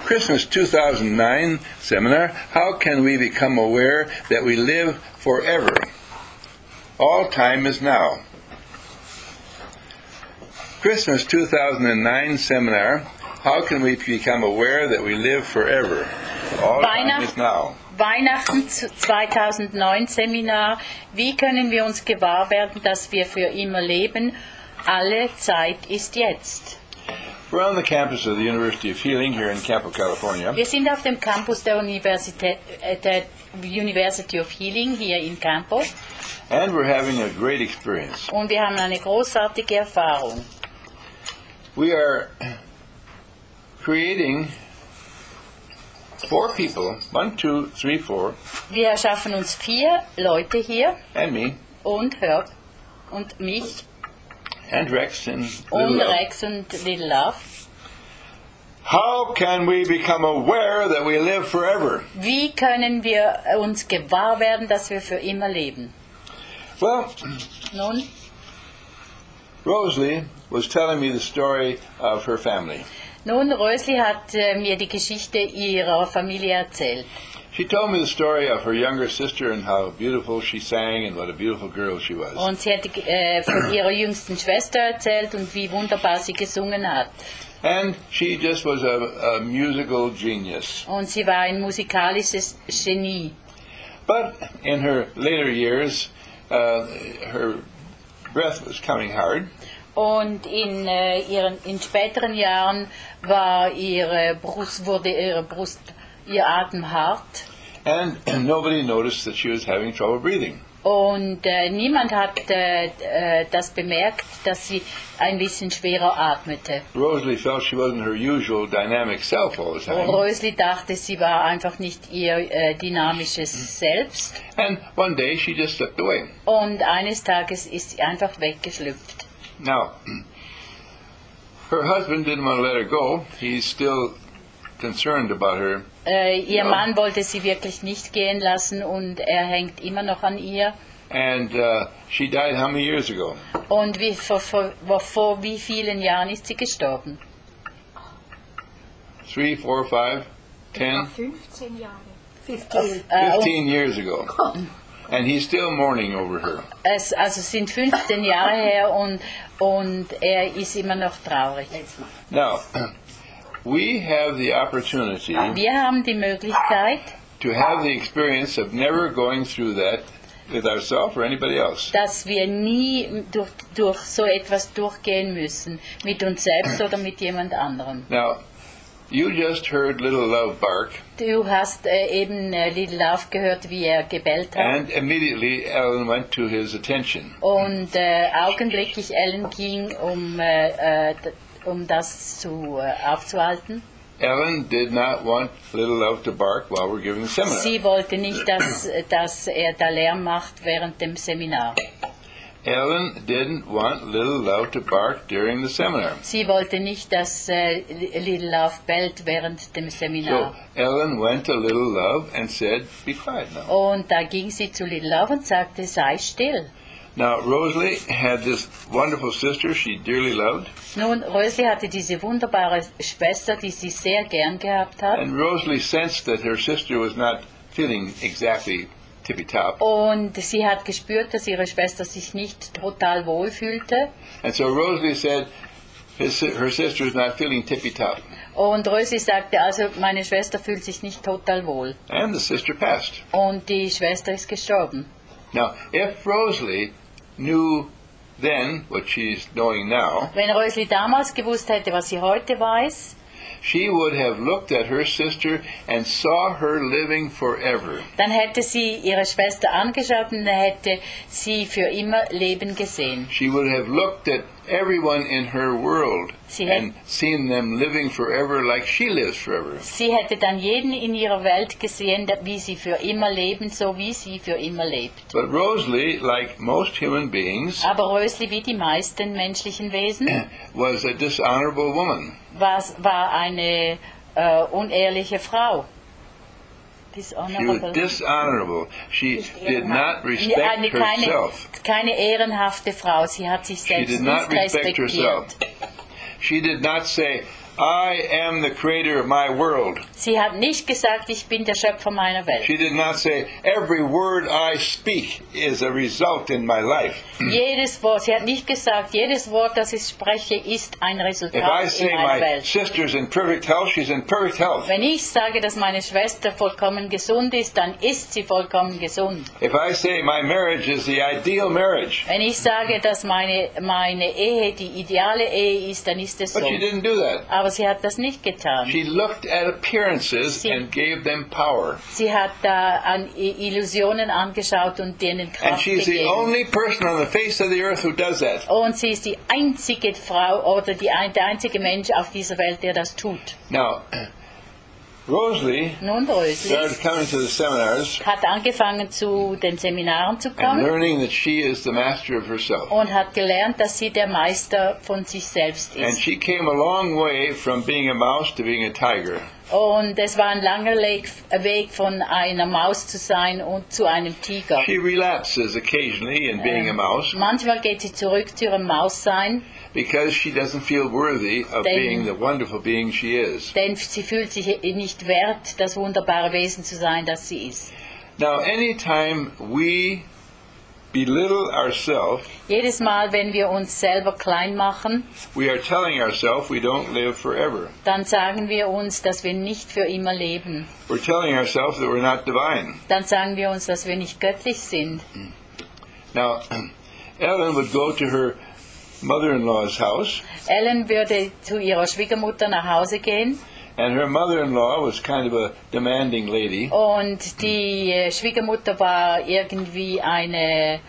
Christmas 2009 seminar, How Can We Become Aware That We Live Forever? All time is now. Christmas 2009 seminar, How Can We Become Aware That We Live Forever? All time is now. Weihnachten 2009 Seminar, wie können wir uns gewahr werden, dass wir für immer leben? Alle Zeit ist jetzt. We're on the campus of the University of Healing here in Campo, California. Wir sind auf dem Campus der University of Healing hier in Campo. And we're having a great experience. Und wir haben eine großartige Erfahrung. We are creating 4 people, 1, 2, 3, 4. Wir schaffen uns 4 Leute hier. And me. Und Herb und mich. And Rex and und Little Rex und Little Love. How can we become aware that we live forever? Wie können wir uns gewahr werden, dass wir für immer leben? Well, nun, Rosalie was telling me the story of her family. Nun, Rösli hat mir die Geschichte ihrer Familie erzählt. She told me the story of her younger sister and how beautiful she sang and what a beautiful girl she was. Und sie hat von ihrer jüngsten Schwester erzählt und wie wunderbar sie gesungen hat. And she just was a musical genius. Und sie war ein musikalisches Genie. But in her later years, her breath was coming hard. Und in späteren Jahren wurde ihr Atem hart. And nobody noticed that she was having trouble breathing. Und niemand hat das bemerkt, dass sie ein bisschen schwerer atmete. Rosalie felt she wasn't her usual dynamic self all the time. Rösli dachte, sie war einfach nicht ihr dynamisches Selbst. And one day she just slipped away. Und eines Tages ist sie einfach weggeschlüpft. Now, her husband didn't want to let her go. He's still concerned about her. Ihr Mann wollte sie wirklich nicht gehen lassen und er hängt immer noch an ihr. And she died how many years ago? Und vor wie vielen Jahren ist sie gestorben? 3, 4, 5, 10? 15 Jahre. 15 years ago. And he's still mourning over her. Also sind 15 Jahre her und er ist immer noch traurig. Now, we have the opportunity Wir haben die Möglichkeit, to have the experience of never going through that with ourselves or anybody else. dass wir nie durch so etwas durchgehen müssen, mit uns selbst oder mit jemand anderem. Now, you just heard Little Love bark. Du hast eben Little Love gehört, wie er gebellt hat. And immediately Ellen went to his attention. Und augenblicklich Ellen ging, um das aufzuhalten. Ellen did not want Little Love to bark while we're giving the seminar. Sie wollte nicht, dass er da Lärm macht während dem Seminar. Ellen didn't want Little Love to bark during the seminar. Sie wollte nicht, dass Little Love bellt während dem Seminar. So Ellen went to Little Love and said, "Be quiet now." Und da ging sie zu Little Love und sagte, sei still. Now Rosalie had this wonderful sister she dearly loved. Nun, Rösli hatte diese wunderbare Schwester, die sie sehr gern gehabt hat. And Rosalie sensed that her sister was not feeling exactly tippy-top. Und sie hat gespürt, dass ihre Schwester sich nicht total wohl fühlte. And so Rosalie said, her sister is not feeling tippy-top. Und Rösli sagte, also meine Schwester fühlt sich nicht total wohl. And the sister passed. Und die Schwester ist gestorben. Now, if Rosalie knew then what she's knowing now, wenn Rösli damals gewusst hätte, was sie heute weiß, she would have looked at her sister and saw her living forever. Dann hätte sie ihre Schwester angeschaut und hätte sie für immer leben gesehen. She would have looked at everyone in her world and seen them living forever like she lives forever. Sie hätte dann jeden in ihrer Welt gesehen, wie sie für immer leben, so wie sie für immer lebt. But Rosalie, like most human beings, aber Rösli, wie die meisten menschlichen Wesen, was a dishonorable woman. war eine unehrliche Frau. She was dishonorable. She did not respect herself. Keine ehrenhafte Frau. Sie hat sich selbst nicht respektiert. She did not say, I am the creator of my world. Sie hat nicht gesagt, ich bin der Schöpfer meiner Welt. She did not say, every word I speak is a result in my life. Jedes Wort, sie hat nicht gesagt, jedes Wort, das ich spreche, ist ein If I Resultat in say meiner my Welt. sister's in perfect health, she's in perfect health. Wenn ich sage, dass meine Schwester vollkommen gesund ist, dann ist sie vollkommen gesund. If I say my marriage is the ideal marriage, Wenn ich sage, dass meine Ehe die ideale Ehe ist, dann ist es so. but she didn't do that. Aber sie hat das nicht getan. She looked at appearances and gave them power. Sie hat da an Illusionen angeschaut und denen And Kraft she's the gegeben. only person on the face of the earth who does that. Und sie ist die einzige Frau oder der einzige Mensch auf dieser Welt, der das tut. Now, Rosalie Nun, started Rösli coming to the seminars hat angefangen, zu den Seminaren zu and kommen learning that she is the master of herself. und hat gelernt, dass sie der Meister von sich selbst And ist. she came a long way from being a mouse to being a tiger. Und es war ein langer Weg von einer Maus zu sein und zu einem Tiger. She relapses occasionally in being a mouse Manchmal geht sie zurück zu ihrem Maussein, because she doesn't feel worthy of being the wonderful being she is. denn sie fühlt sich nicht wert, das wunderbare Wesen zu sein, das sie ist. Now, anytime we belittle ourselves, Jedes Mal, wenn wir uns selber klein machen, we are telling ourselves we don't live forever. dann sagen wir uns, dass wir nicht für immer leben. We're telling ourselves that we're not divine. Dann sagen wir uns, dass wir nicht göttlich sind. Now, Ellen would go to her mother-in-law's house, Ellen würde zu ihrer Schwiegermutter nach Hause gehen and her mother-in-law was kind of a demanding lady. und die Schwiegermutter war irgendwie eine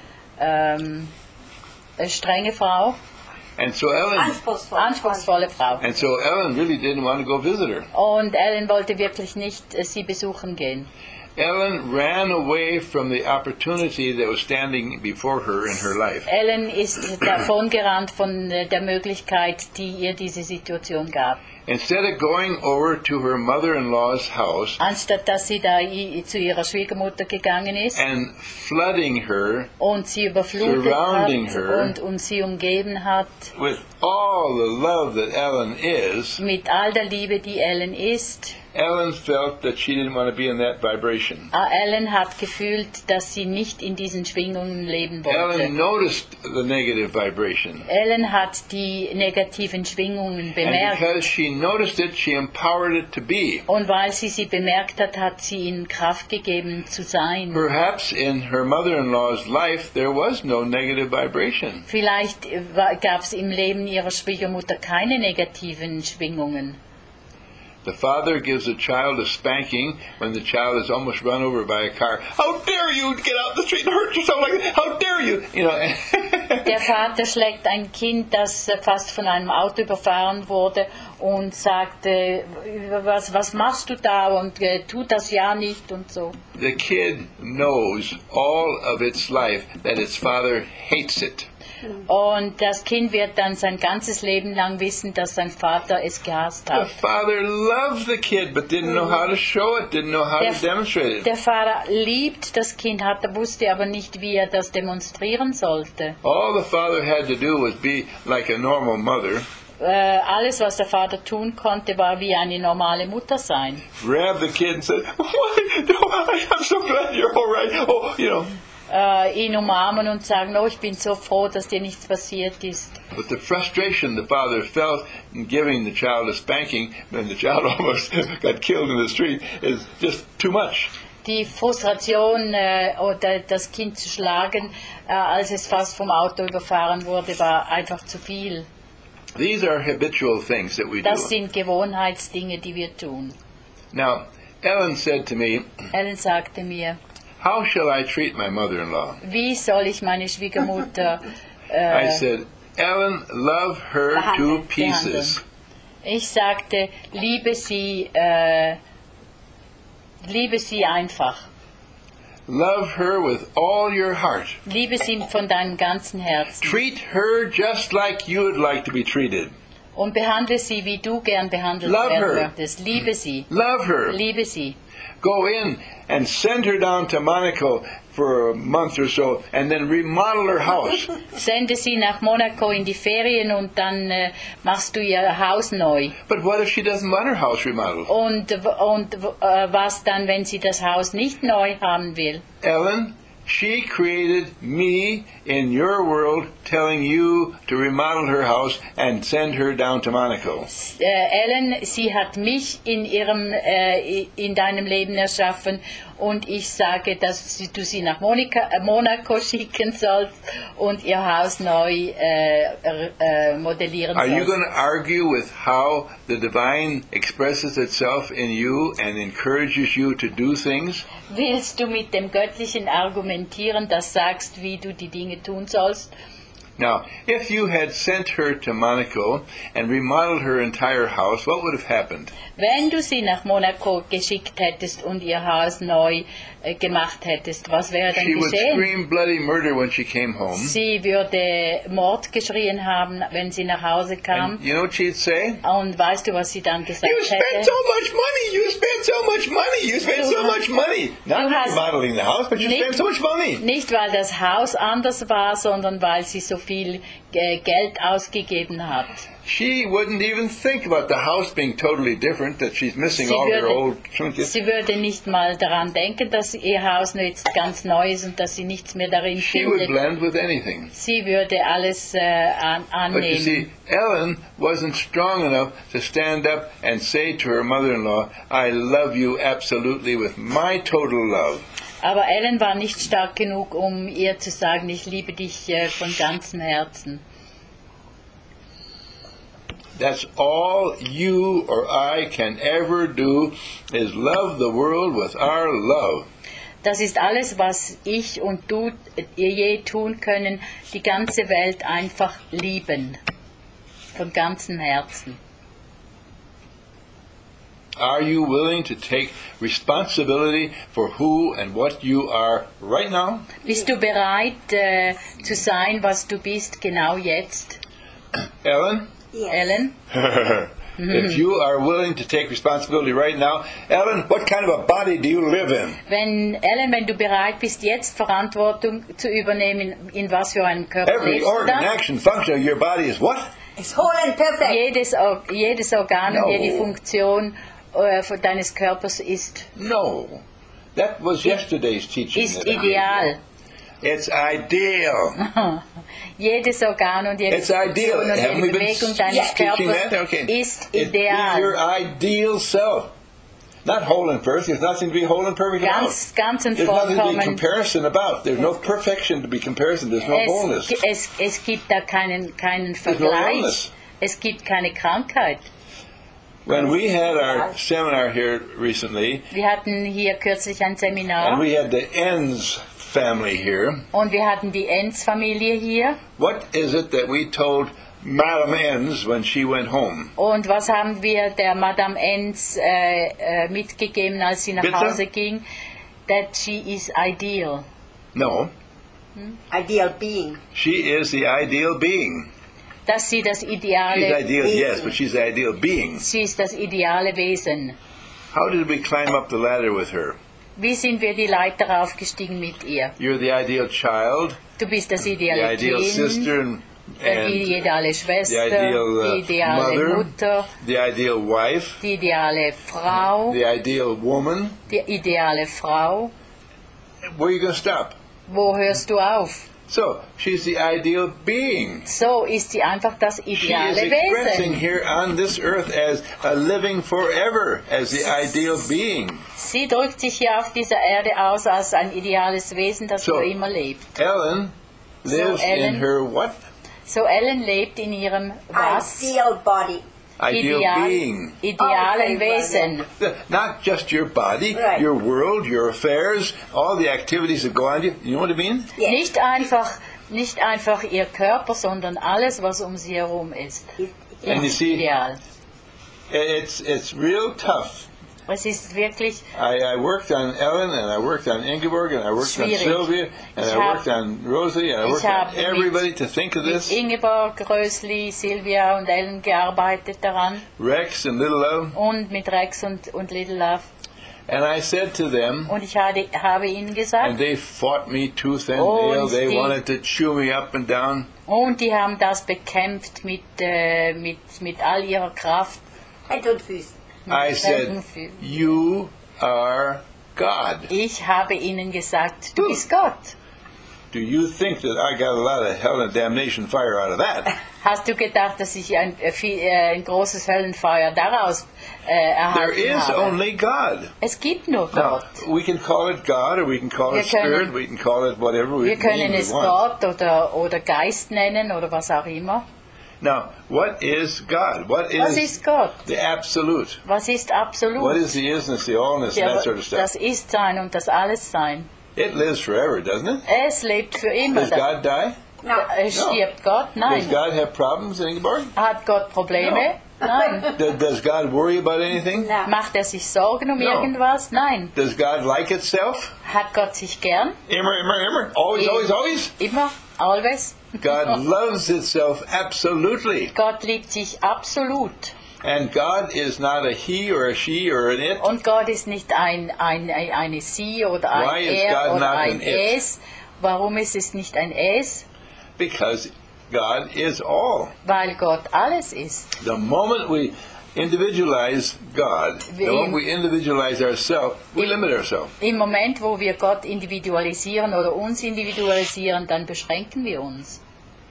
strenge Frau, And so Ellen anspruchsvolle Frau. Ellen really didn't want to go visit her. Und Ellen wollte wirklich nicht sie besuchen gehen. Ellen ran away from the opportunity that was standing before her in her life. Ellen ist davongerannt von der Möglichkeit, die ihr diese Situation gab. Instead of going over to her mother-in-law's house Anstatt dass sie da zu ihrer Schwiegermutter gegangen ist and flooding her und sie überflutet surrounding hat her und sie umgeben hat with all the love that Ellen is, mit all der Liebe, die Ellen ist, Ellen felt that she didn't want to be in that vibration. Ellen hat gefühlt, dass sie nicht in diesen Schwingungen leben Ellen wollte. noticed the negative vibration. Ellen hat die negativen Schwingungen And bemerkt. because she noticed it, she empowered it to be. Und weil sie bemerkt hat, hat sie ihnen Kraft gegeben zu sein. Perhaps in her mother-in-law's life there was no negative vibration. Vielleicht gab es im Leben ihrer Schwiegermutter keine negativen Schwingungen. The father gives a child a spanking when the child is almost run over by a car. How dare you get out in the street and hurt yourself like that? How dare you? You know. Der Vater schlägt ein Kind, das fast von einem Auto überfahren wurde und sagt, was machst du da und tu das ja nicht und so. The kid knows all of its life that its father hates it. Und das Kind wird dann sein ganzes Leben lang wissen, dass sein Vater es gehasst The hat. father loved the kid but didn't know how to show it, didn't know how to demonstrate it. Der Vater liebt das Kind, wusste aber nicht, wie er das demonstrieren sollte. All the father had to do was be like a normal mother, Alles, was der Vater tun konnte, war wie eine normale Mutter sein. grab the kid and say, "Why? No, I'm so glad you're all right." Oh, you know. Ihn umarmen und sagen, oh, ich bin so froh, dass dir nichts passiert ist. But the frustration the father felt in giving the child a spanking when the child almost got killed in the street is just too much. Die Frustration, oder das Kind zu schlagen, als es fast vom Auto überfahren wurde, war einfach zu viel. These are habitual things that we Das do. sind Gewohnheitsdinge, die wir tun. Now, Ellen said to me, Ellen sagte mir, "How shall I treat my mother-in-law?" wie soll ich meine Schwiegermutter I said, "Ellen, love her to pieces." Ich sagte, liebe sie einfach. Love her with all your heart. Liebe sie von deinem ganzen Herzen. Treat her just like you would like to be treated. Und behandle sie, wie du gern behandelt Love werden her. möchtest. Liebe sie. Love her. Liebe sie. Go in and send her down to Monaco for a month or so and then remodel her house. Sende sie nach Monaco in die Ferien und dann machst du ihr Haus neu. But what if she doesn't want her house remodeled? Und was dann, wenn sie das Haus nicht neu haben will? Ellen, she created me in your world telling you to remodel her house and send her down to Monaco. Ellen, sie hat mich in deinem Leben erschaffen und ich sage, dass du sie nach Monaco schicken sollst und ihr Haus neu modellieren Are you sollst. going to argue with how the divine expresses itself in you and encourages you to do things? Willst du mit dem Göttlichen argumentieren, das sagst, wie du die Dinge tun sollst? Now, if you had sent her to Monaco and remodeled her entire house, what would have happened? Wenn du sie nach Monaco geschickt hättest und ihr Haus neu gemacht hättest, was wäre dann She would geschehen? scream bloody murder when she came home. Sie würde Mord geschrien haben, wenn sie nach Hause kam. And you know what she'd say? Und weißt du, was sie dann gesagt You spent hätte? so much money! You spent so much money! You spent so much money! Not Du hast remodeling the house, but you nicht- spent so much money! Nicht, weil das Haus anders war, sondern weil sie so viel Geld ausgegeben hat. She wouldn't even think about the house being totally different, that she's missing all her old trinkets. Sie würde nicht mal daran denken, dass ihr Haus jetzt ganz neu ist und dass sie nichts mehr darin She would findet. blend with anything. Sie würde alles But you annehmen. see, Ellen wasn't strong enough to stand up and say to her mother-in-law, I love you absolutely with my total love. Aber Ellen war nicht stark genug, um ihr zu sagen, ich liebe dich von ganzem Herzen. That's all you or I can ever do is love the world with our love. Das ist alles, was ich und du je tun können, die ganze Welt einfach lieben. Von ganzem Herzen. Are you willing to take responsibility for who and what you are right now? Bist du bereit zu sein, was du bist, genau jetzt, Ellen? Yes. Ellen? If you are willing to take responsibility right now, Ellen, what kind of a body do you live in? Wenn du bereit bist, jetzt Verantwortung zu übernehmen, in was für einem Körper Every lebst du organ, da? action, function of your body is what? It's whole and perfect. Jedes Organ und No. jede Funktion von deines Körpers ist No. That was yesterday's teaching. ist that I ideal. gave. It's ideal. Jedes Organ und jede It's ideal. Funktion und Haven't jede we been Bewegung deines teaching that? Körpers Okay. ist It be your ideal. ideal self. Not whole and perfect. There's nothing to be whole and perfect about. Ganz und There's nothing to be vollkommen. comparison about. There's no perfection to be comparison. There's no wholeness. Es gibt da keinen no Vergleich. illness. Es gibt keine Krankheit. When we had our seminar here recently, Wir hatten hier kürzlich ein and Seminar we had the Enns family here, und wir hatten die Enns-Familie hier. what is it that we told Madame Enns when she went home? Und was haben wir der Madame Enns mitgegeben, als sie nach Bitte? Hause ging? That she is ideal. No, Ideal being. she is the ideal being. Dass sie das She's ideale, ideal, yes, but she's the ideal being. sie ist das ideale Wesen. How did we climb up the ladder with her? Wie sind wir die Leiter aufgestiegen mit ihr? You're the ideal child, Du bist das the ideale ideal Kind, sister, die and ideale Schwester, the ideal die ideale mother, Mutter, the ideal wife, die ideale Frau, the ideal woman. die ideale Frau. Where are you going to stop? Wo hörst du auf? So, she's the ideal being. So ist sie einfach das She is ideale expressing Wesen. here on this earth as a living forever, as the ideal being. Sie drückt sich hier auf dieser Erde aus als ein ideales Wesen, das So, für immer lebt. Ellen lives Ellen- in her what? So Ellen lebt in ihrem was? Ideal body. Ideal being. Idealen Okay, Wesen. Not just your body, Right. your world, your affairs, all the activities that go on you. You know what I mean? Yes. Nicht einfach ihr Körper, sondern alles, was um sie herum ist. And you Ist see- ideal. It's real tough Es ist wirklich I worked on Ellen, and I worked on Ingeborg, and I worked on Schwierig. Sylvia, and Ich I worked on Rosalie, and I worked on habe everybody to think of mit this. Ingeborg, Rösli, Silvia und Ellen gearbeitet daran Rex and Little Love. und mit Rex und Little Love. And I said to them, Und ich habe ihnen and gesagt, they fought me tooth and Und nail. They die- wanted to chew me up and down. und die haben das bekämpft mit all ihrer Kraft. Head und Füßen. I said, Kräften. you are God. Ich habe ihnen gesagt, du bist Gott. Do you think that I got a lot of hell and damnation fire out of that? Hast du gedacht, dass ich ein großes Höllenfeuer daraus There erhalten is habe? only God. Es gibt nur Now, Gott. we can call it God, or we can call it Wir können- Spirit, we can call it whatever Wir können name we es want. Gott oder Geist nennen oder was auch immer. Now, what is God? What Was is ist Gott? the absolute? Was ist What absolut? is the isness, the allness, and Ja, that sort of stuff? das Ist-Sein und das Alles-Sein. It lives forever, doesn't it? Es lebt für immer. Does God die? No. Stirbt Gott? Does Nein. God have problems, Ingeborg? Hat Gott Probleme? Nein. Does God worry about anything? No. Macht er sich Sorgen um No. irgendwas? Nein. Does God like itself? Hat Gott sich gern? Immer. Always, always, always? Immer? Always? God loves itself absolutely. Gott liebt sich absolut. And God is not a he or a she or an it. Und Gott ist nicht eine Sie oder ein Why is Er God oder not ein an it? Es. Warum ist es nicht ein Es? Because God is all. Weil Gott alles ist. The moment we individualize God, the moment we individualize ourselves, we limit ourselves. Im Moment, wo wir Gott individualisieren oder uns individualisieren, dann beschränken wir uns.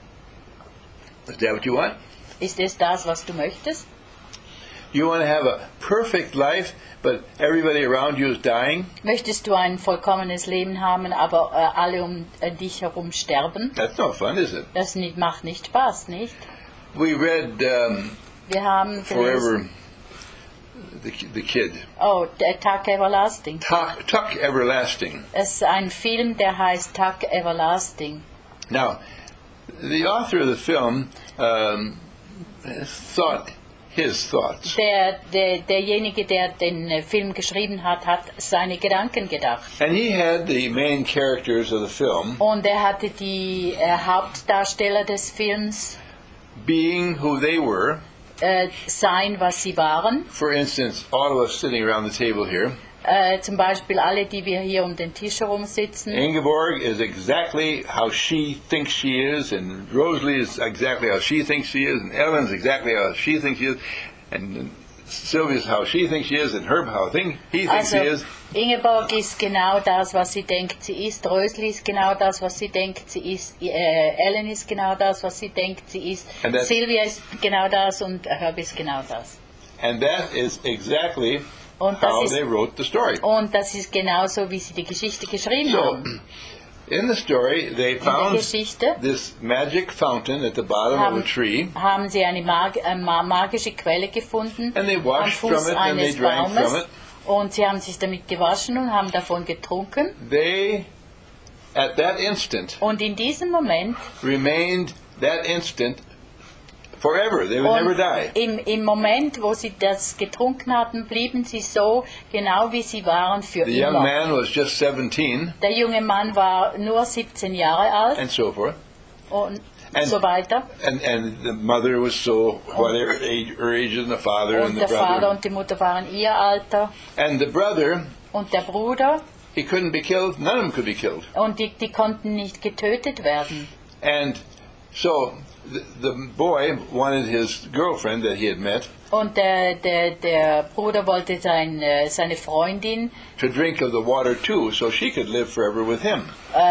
Is that what you want? Ist es das, was du möchtest? You want to have a perfect life, but everybody around you is dying? Möchtest du ein vollkommenes Leben haben, aber alle um dich herum sterben? That's no fun, is it? Das macht nicht Spaß, nicht? We read Wir haben Forever, gelesen, the kid. Der Tag Everlasting. Tuck Everlasting. Es ist ein Film, der heißt Tag Everlasting. Now, the author of the film thought his thoughts. Derjenige, der den Film geschrieben hat, hat seine Gedanken gedacht. And he had the main characters of the film Und er hatte die Hauptdarsteller des Films being who they were. sein, was sie waren. For instance, all of us sitting around the table here. Zum Beispiel alle, die wir hier um den Tisch herum sitzen. Ingeborg is exactly how she thinks she is, and Rosalie is exactly how she thinks she is, and Ellen's exactly how she thinks she is, and Sylvia's how she thinks she is, and Herb how he thinks Also, he is. Ingeborg ist genau das, was sie denkt, sie ist. Rösli ist genau das, was sie denkt, sie ist. Ellen ist genau das, was sie denkt, sie ist. And that- Sylvia ist genau das und Herb ist genau das. And that is exactly Und das how ist- they wrote the story. Und das ist genauso, wie sie die Geschichte geschrieben So, haben. in the story, they In der found Geschichte this magic fountain at the bottom of a tree, haben sie eine magische Quelle gefunden And they am washed Fuß from it and they eines drank Baumes. from it. Und sie haben sich damit gewaschen und haben davon getrunken. they, at that instant, Und in diesem Moment remained that instant forever. They would never und die. im Moment, wo sie das getrunken hatten, blieben sie so genau wie sie waren für The young immer. man was just 17, Der junge Mann war nur 17 Jahre alt and so forth. und And- so weiter. And the mother was so, whatever age, her age and the father and Und the der Vater brother. und die Mutter waren ihr Alter. And the brother, Und der Bruder. he couldn't be killed. None of them could be killed. Und die konnten nicht getötet werden. And so the boy wanted his girlfriend that he had met Und der Bruder wollte seine Freundin, to drink of the water too, so she could live forever with him.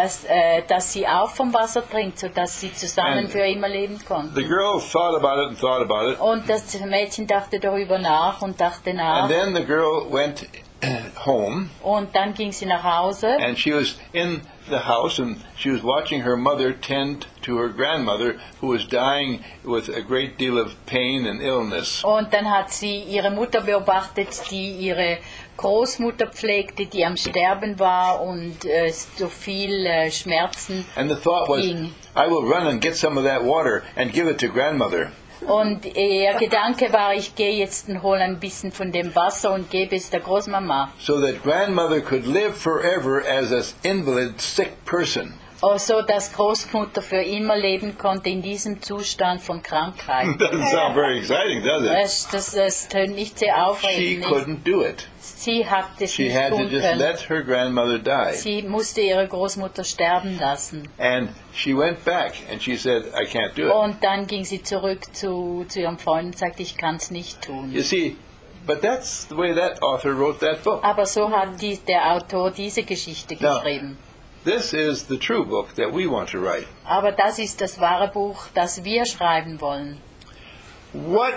dass sie auch vom Wasser trinkt, sodass sie zusammen And für immer leben konnten. The girl thought about it and thought about it. Und das Mädchen dachte darüber nach und dachte nach. And then the girl went home, Und dann ging sie nach Hause and she was in the house, and she was watching her mother tend to her grandmother, who was dying with a great deal of pain and illness. und dann hat sie ihre Mutter beobachtet, die ihre Großmutter pflegte, die am Sterben war und so viel Schmerzen And the thought was, ging. I will run and get some of that water and give it to grandmother. Und ihr Gedanke war, ich gehe jetzt und hole ein bisschen von dem Wasser und gebe es der Großmama. so that grandmother could live forever as an invalid, sick person. So dass Großmutter für immer leben konnte in diesem Zustand von Krankheit. Doesn't sound very exciting, does it? Das tönt nicht sehr She aufregend. nicht? couldn't do it. Sie hat es She nicht had to tun just können. let her grandmother die. Sie musste ihre Großmutter sterben lassen. And she went back and she said, I can't do it. Und dann ging sie zurück zu ihrem Freund und sagte, ich kann es nicht tun. You see, but that's the way that author wrote that book. Aber so hat der Autor diese Geschichte Ja. geschrieben. This is the true book that we want to write. Aber das ist das wahre Buch, das wir schreiben wollen. What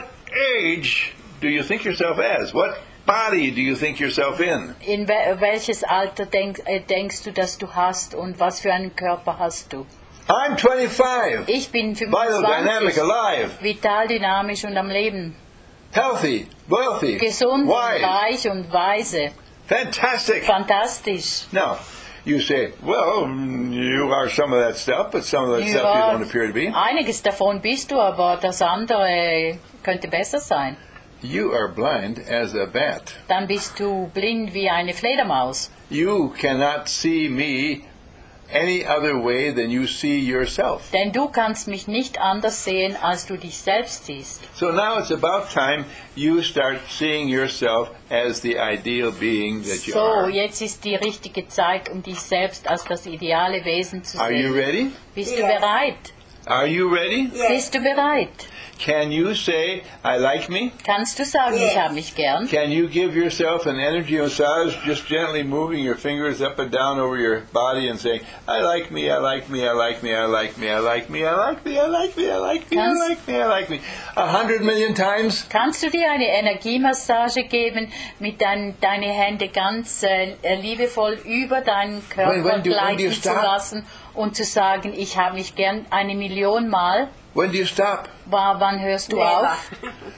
age do you think yourself as? What body do you think yourself in? In welches Alter denkst du, dass du hast und was für einen Körper hast du? I'm 25, Ich bin biodynamic, 25, alive, vital, dynamisch und am Leben. healthy, wealthy, Gesund, wise, reich und weise. fantastic. Fantastisch. Now, you say, well, you are some of that stuff, but some of that stuff you don't appear to be. Einiges davon bist du, aber das andere könnte besser sein. You are blind as a bat. Dann bist du blind wie eine Fledermaus. You cannot see me any other way than you see yourself. Denn du kannst mich nicht anders sehen, als du dich selbst siehst. So now it's about time you start seeing yourself as the ideal being that you So, are. jetzt ist die richtige Zeit, um dich selbst als das ideale Wesen zu Are you sehen. ready? Bist du Yes. bereit? Are you ready? Yes. Bist du bereit? Can you say, I like me? Kannst du sagen, Yes. ich habe mich gern? Can you give yourself an energy massage, just gently moving your fingers up and down over your body and saying, I like me, I like me, I like me, I like me, I like me, I like me, I like me, I like me, I Kannst- like me, I like me. 100 million times? Kannst du dir eine Energiemassage geben, mit deine Hände ganz liebevoll über deinen Körper When do you gleiten zu stop? lassen und zu sagen, ich habe mich gern 1.000.000 Mal? When do you stop? Wann hörst du Never. auf?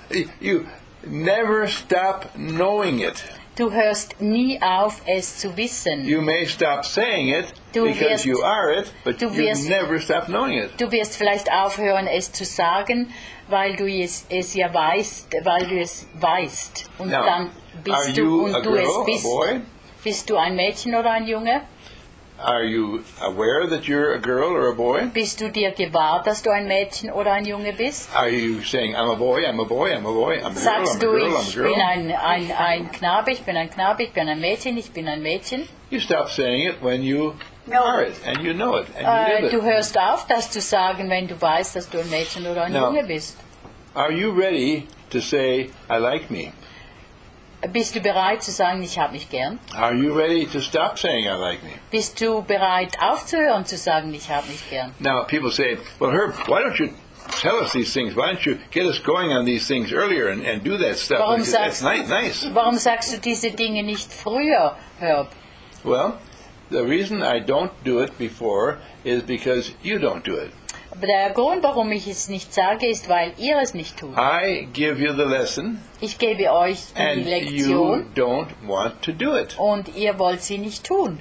You never stop knowing it. Du hörst nie auf, es zu wissen. You may stop saying it Du because wirst- you are it, but du you wirst- never stop knowing it. Du wirst vielleicht aufhören, es zu sagen, weil du es ja weißt, weil du es weißt. Und Now, dann are bist you du a und du girl, es a bist. boy? Bist du ein Mädchen oder ein Junge? Are you aware that you're a girl or a boy? Bist du dir gewahr, dass du ein Mädchen oder ein Junge bist? Are you saying, I'm a boy, I'm a boy, I'm a boy, I'm a girl, I'm a Sagst du, girl, I'm a ich bin girl? ein Knabe, ich bin ein Knabe, ich bin ein Mädchen, ich bin ein Mädchen? You stop saying it when you No. are it, and you know it, and you live Du it. hörst auf, das zu sagen, wenn du weißt, dass du ein Mädchen oder ein No. Junge bist. Are you ready to say, I like me? Bist du bereit zu sagen, ich habe mich gern? Are you ready to stop saying, I like me? Bist du bereit aufzuhören zu sagen, ich habe mich gern? Now, people say, well, Herb, why don't you tell us these things? Why don't you get us going on these things earlier and do that stuff? Warum That's sagst, nice. warum sagst du diese Dinge nicht früher, Herb? Well, the reason I don't do it before is because you don't do it. Aber der Grund, warum ich es nicht sage, ist, weil ihr es nicht tut. I give you the lesson, Ich gebe euch die and you Lektion don't want to do it. und ihr wollt sie nicht tun.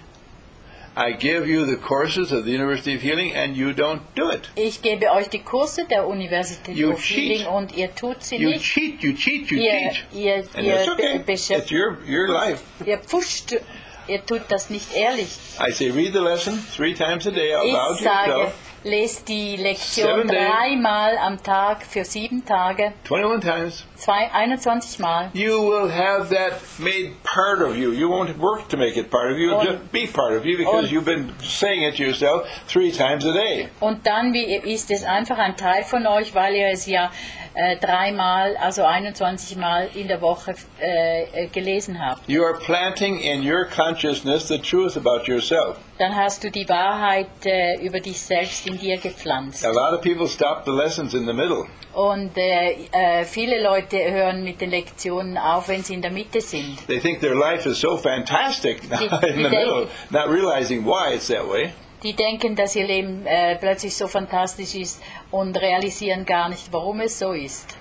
I give you the courses of the University of Healing, and you don't do it. Ich gebe euch die Kurse der Universität You of Healing cheat. und ihr tut sie You nicht. cheat, you cheat, you Ihr, cheat. ihr, And it's okay. ihr, It's your life. ihr pfuscht, ihr tut das nicht ehrlich. I say read the lesson 3 times a day out loud Ich to sage, yourself, lest die Lektion 7 days. 3-mal am Tag für 7 Tage, 21 times. 21 Mal. You will have that made part of you. You won't work to make it part of you. It'll Und- just be part of you because und- you've been saying it to yourself 3 times a day. Und dann ist es einfach ein Teil von euch, weil ihr es ja 3-mal, also 21 Mal in der Woche gelesen habt. You are planting in your consciousness the truth about yourself. Dann hast du die Wahrheit über dich selbst in dir gepflanzt. A lot of people stop the lessons in the middle. Und viele Leute hören mit den Lektionen auf, wenn sie in der Mitte sind. They think their life is so fantastic in the they- middle, not realizing why it's that way. Die denken, dass ihr Leben plötzlich so fantastisch ist und realisieren gar nicht, warum es so ist.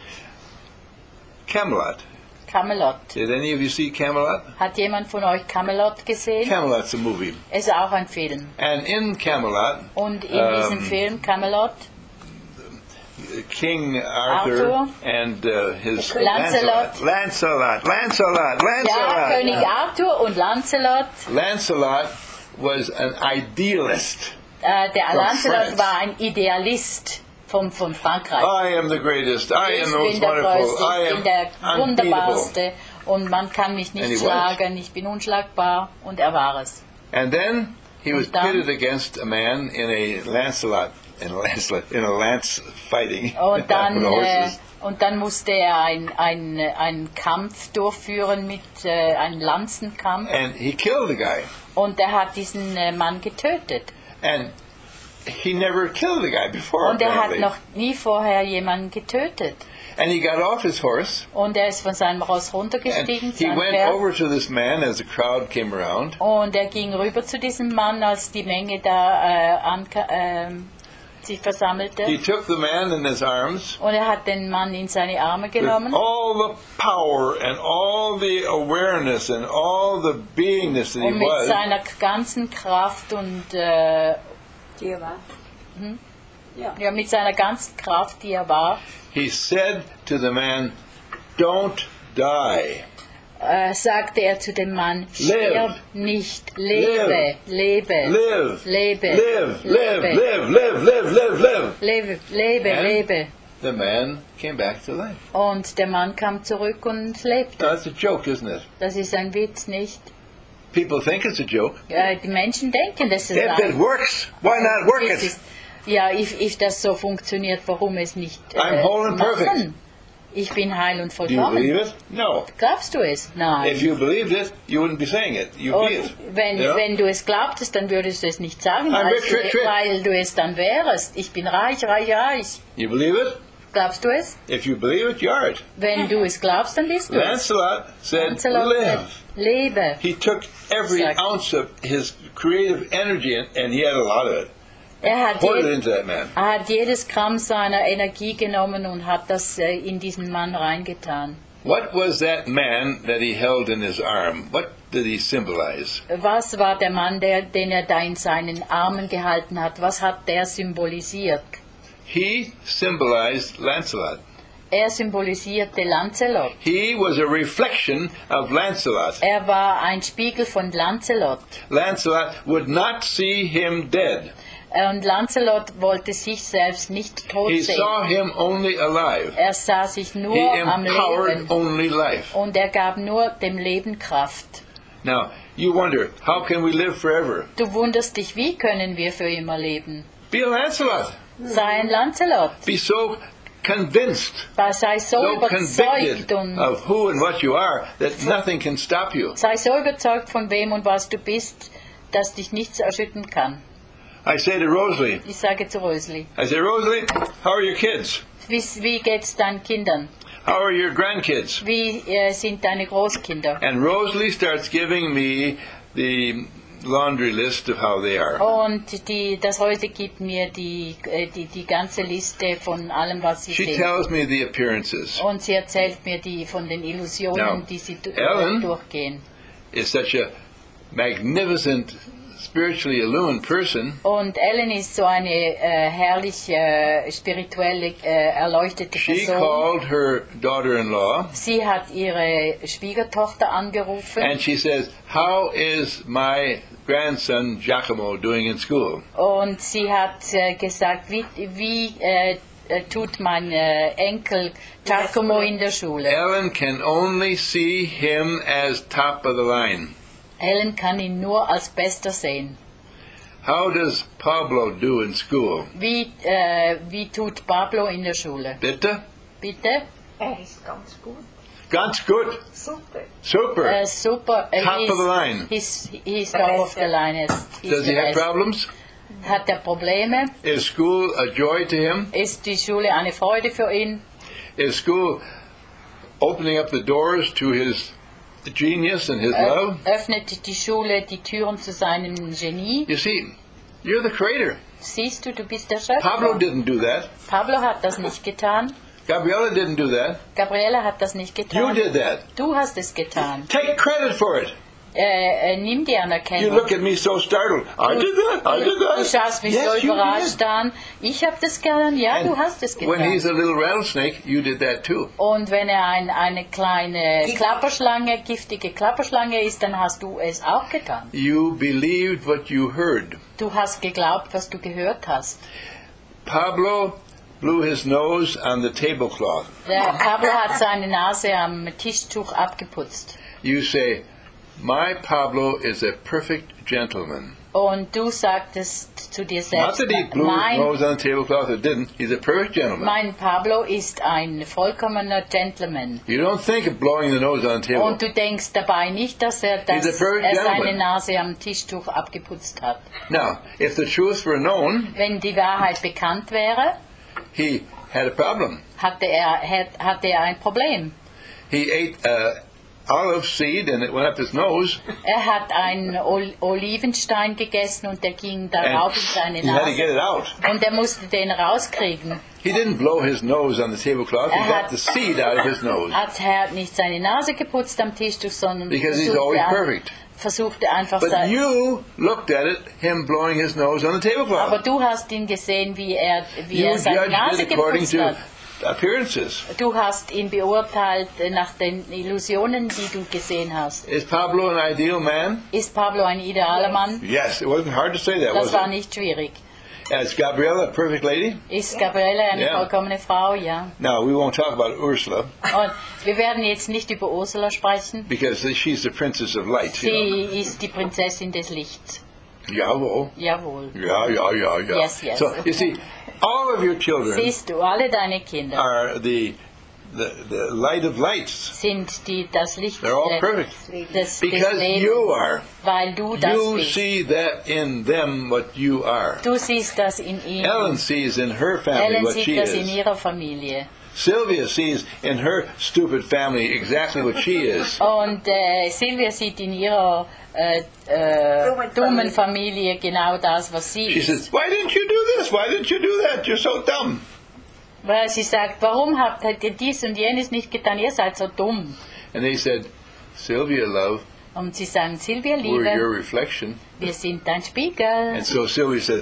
Camelot. Camelot. Did any of you see Camelot? Hat jemand von euch Camelot gesehen? Camelot's a movie. Es ist auch ein Film. And in Camelot, Und in diesem Film Camelot King Arthur, and his Lancelot. Lancelot. Ja, König Arthur und Lancelot. Lancelot was an idealist. Der From Lancelot France. war ein Idealist von Frankreich. I am the greatest. I am Ich the most bin der wonderful. Größte, I ich bin der am unbeatable. Wunderbarste und man kann mich And he nicht was. schlagen, ich bin unschlagbar und er war es. And then he was Und dann- pitted against a man in a lance fighting Und dann, with horses. und dann musste er einen Kampf durchführen mit einem Lanzenkampf And he killed the guy. und er hat diesen Mann getötet. And he never killed the guy before. Und er hat apparently. noch nie vorher jemanden getötet. And he got off his horse Und er ist von seinem Ross and runtergestiegen, he sein went Pferd. over to this man as the crowd came around. Und er ging rüber zu diesem Mann, als die Menge da sich versammelte. He took the man in his arms Und er hat den Mann in seine Arme with genommen. all the power and all the awareness and all the beingness that he Und mit was. seiner ganzen Kraft und Dear what? ja, mit seiner ganzen Kraft, die er war, He said to the man, "Don't die. sagte er zu dem Mann, Live. stirb nicht, lebe, lebe, Live. lebe, Live. Live. lebe, Live. Live. Live. Live. Live." lebe, lebe, And- lebe. The man came back to life. Und der Mann kam zurück und lebte. Now, that's a joke, isn't it? Das ist ein Witz, nicht? People think it's a joke. Die Menschen denken, dass es If it works, why not work Witz it? ist. Ja, if das so funktioniert, warum es nicht I'm whole and perfect. machen? Ich bin heil und Do you vollkommen. believe it? No. Glaubst du es? Nein. If you believed it, you wouldn't be saying it. You'd be Und it. wenn, You know? wenn du es glaubtest, dann würdest du es nicht sagen, I'm weil, rich, rich, rich. weil du es dann wärst. Ich bin reich, reich, reich. You believe it? Glaubst du es? If you believe it, you are it. Wenn du es glaubst, dann bist du es. Lancelot said, Lancelot "Live." sagt, lebe. He took every Exactly. ounce of his creative energy, and he had a lot of it, Er hat, poured it into that man. er hat jedes Gramm seiner Energie genommen und hat das in diesen Mann reingetan. What was that man that he held in his arm? What did he symbolize? Was war der Mann, den er da in seinen Armen gehalten hat? Was hat der symbolisiert? He symbolized Lancelot. Er symbolisierte Lancelot. He was a reflection of Lancelot. Er war ein Spiegel von Lancelot. Lancelot would not see him dead. Und Lancelot wollte sich selbst nicht tot He sehen. saw him only alive. Er sah sich nur He am empowered Leben only life. und er gab nur dem Leben Kraft. Now, you wonder, how can we live forever? Du wunderst dich, wie können wir für immer leben? Be a Lancelot. Sei ein Lancelot. Be so convinced, Sei so so überzeugt convicted und of who and what you are that nothing can stop you. sei so überzeugt von wem und was du bist, dass dich nichts erschüttern kann. I say to Rosalie, Ich sage zu Rösli, Rosalie, how are your kids? wie geht's deinen Kindern? How are your grandkids? Wie sind deine Großkinder? And Rosalie starts giving me the laundry list of how they are. Und das Rösli gibt mir die ganze Liste von allem, was sie She sehen. tells me the appearances. Und sie erzählt mir von den Illusionen, Now, die sie Ellen- durchgehen. Is such a magnificent, spiritually illumined person. Und Ellen ist so eine herrlich spirituelle, erleuchtete She Person. called her daughter-in-law Sie hat ihre Schwiegertochter angerufen and she says, "How is my grandson Giacomo doing in school?" und sie hat gesagt, wie tut mein Enkel Giacomo in der Schule. Ellen can only see him as top of the line. Ellen kann ihn nur als Bester sehen. How does Pablo do in school? Wie tut Pablo in der Schule? Bitte? Bitte? Er ist ganz gut. Ganz gut. Super. Super. Super. Top of the line. He's top of the line. He's Does he the have best. problems? Hat er Probleme? Is school a joy to him? Ist die Schule eine Freude für ihn? Is school opening up the doors to his genius and his love? Öffnet die Schule die Türen zu seinem Genie? You see, you're the creator. Siehst du, du bist der Schöpfer. Pablo didn't do that. Pablo hat das nicht getan. Gabriella didn't do that. Gabriela hat das nicht You getan. did that. Du hast es getan. Take credit for it. nimm die You Anerkennung. look at me so startled. I did that. I did Du that. schaust mich Yes, so you überrascht did. an. Ich habe das getan. Ja, du hast es When getan. he's a little rattlesnake, you did that too. Und wenn er eine kleine Klapperschlange, giftige Klapperschlange ist, dann hast du es auch getan. You believed what you heard. Du hast geglaubt, was du gehört hast. Pablo blew his nose on the tablecloth. Der Pablo hat seine Nase am Tischtuch abgeputzt. You say, my Pablo is a perfect gentleman. Und du sagtest zu dir Not selbst, that he blew his nose on the tablecloth, it didn't. He's a perfect gentleman. mein Pablo ist ein vollkommener Gentleman. You don't think of blowing the nose on the table. Und du denkst dabei nicht, dass er He's a perfect seine gentleman. Nase am Tischtuch abgeputzt hat. Now, if the truth were known, Wenn die Wahrheit bekannt wäre, he had a problem. hatte er ein Problem. He ate olive seed and it went up his nose. Er hat einen Olivenstein gegessen und der ging darauf in seine He had to get Nase. it out. Und er musste den rauskriegen. He didn't blow his nose on the tablecloth. He got the seed out of his nose. Er hat nicht seine Nase geputzt am Tischtuch, sondern Because he's always perfect. versuchte einfach But sein. you looked at it, him blowing his nose on the Aber tablecloth. du hast ihn gesehen, wie er You seine judged Nase it according geputzt to hat. appearances. Du hast ihn beurteilt nach den Illusionen, die du gesehen hast. Is Pablo an ideal man? Ist Pablo ein idealer Mann? Yes, it wasn't hard to say that, Das was war it? nicht schwierig. Is Gabriella a perfect lady? Ist Gabriele eine Ja. vollkommene Frau? Ja. Now, we won't talk about Ursula Und wir werden jetzt nicht über Ursula sprechen. because she's the princess of light. You know? Sie ist die Prinzessin des Lichts. Jawohl. Jawohl. Yeah. Yes, yes. So, you see, all of your children Siehst du, alle deine Kinder are the light of lights. sind das Licht They're all perfect. des Because Lebens, you are. weil du das You bist. see that in them what you are. Du siehst das in ihnen. Ellen sees in her family Ellen what sieht she das in is. ihrer Familie. Sylvia sees in her stupid family exactly what she is. Und Silvia sieht in ihrer dummen Familie genau das, was sie She ist. says, why didn't you do this? Why didn't you do that? You're so dumb. Weil sie sagt, warum habt ihr dies und jenes nicht getan? Ihr seid so dumm. And they said, Sylvia, love, Und sie sagen, Silvia, we're your Liebe, reflection. wir sind dein Spiegel. And so Sylvia said,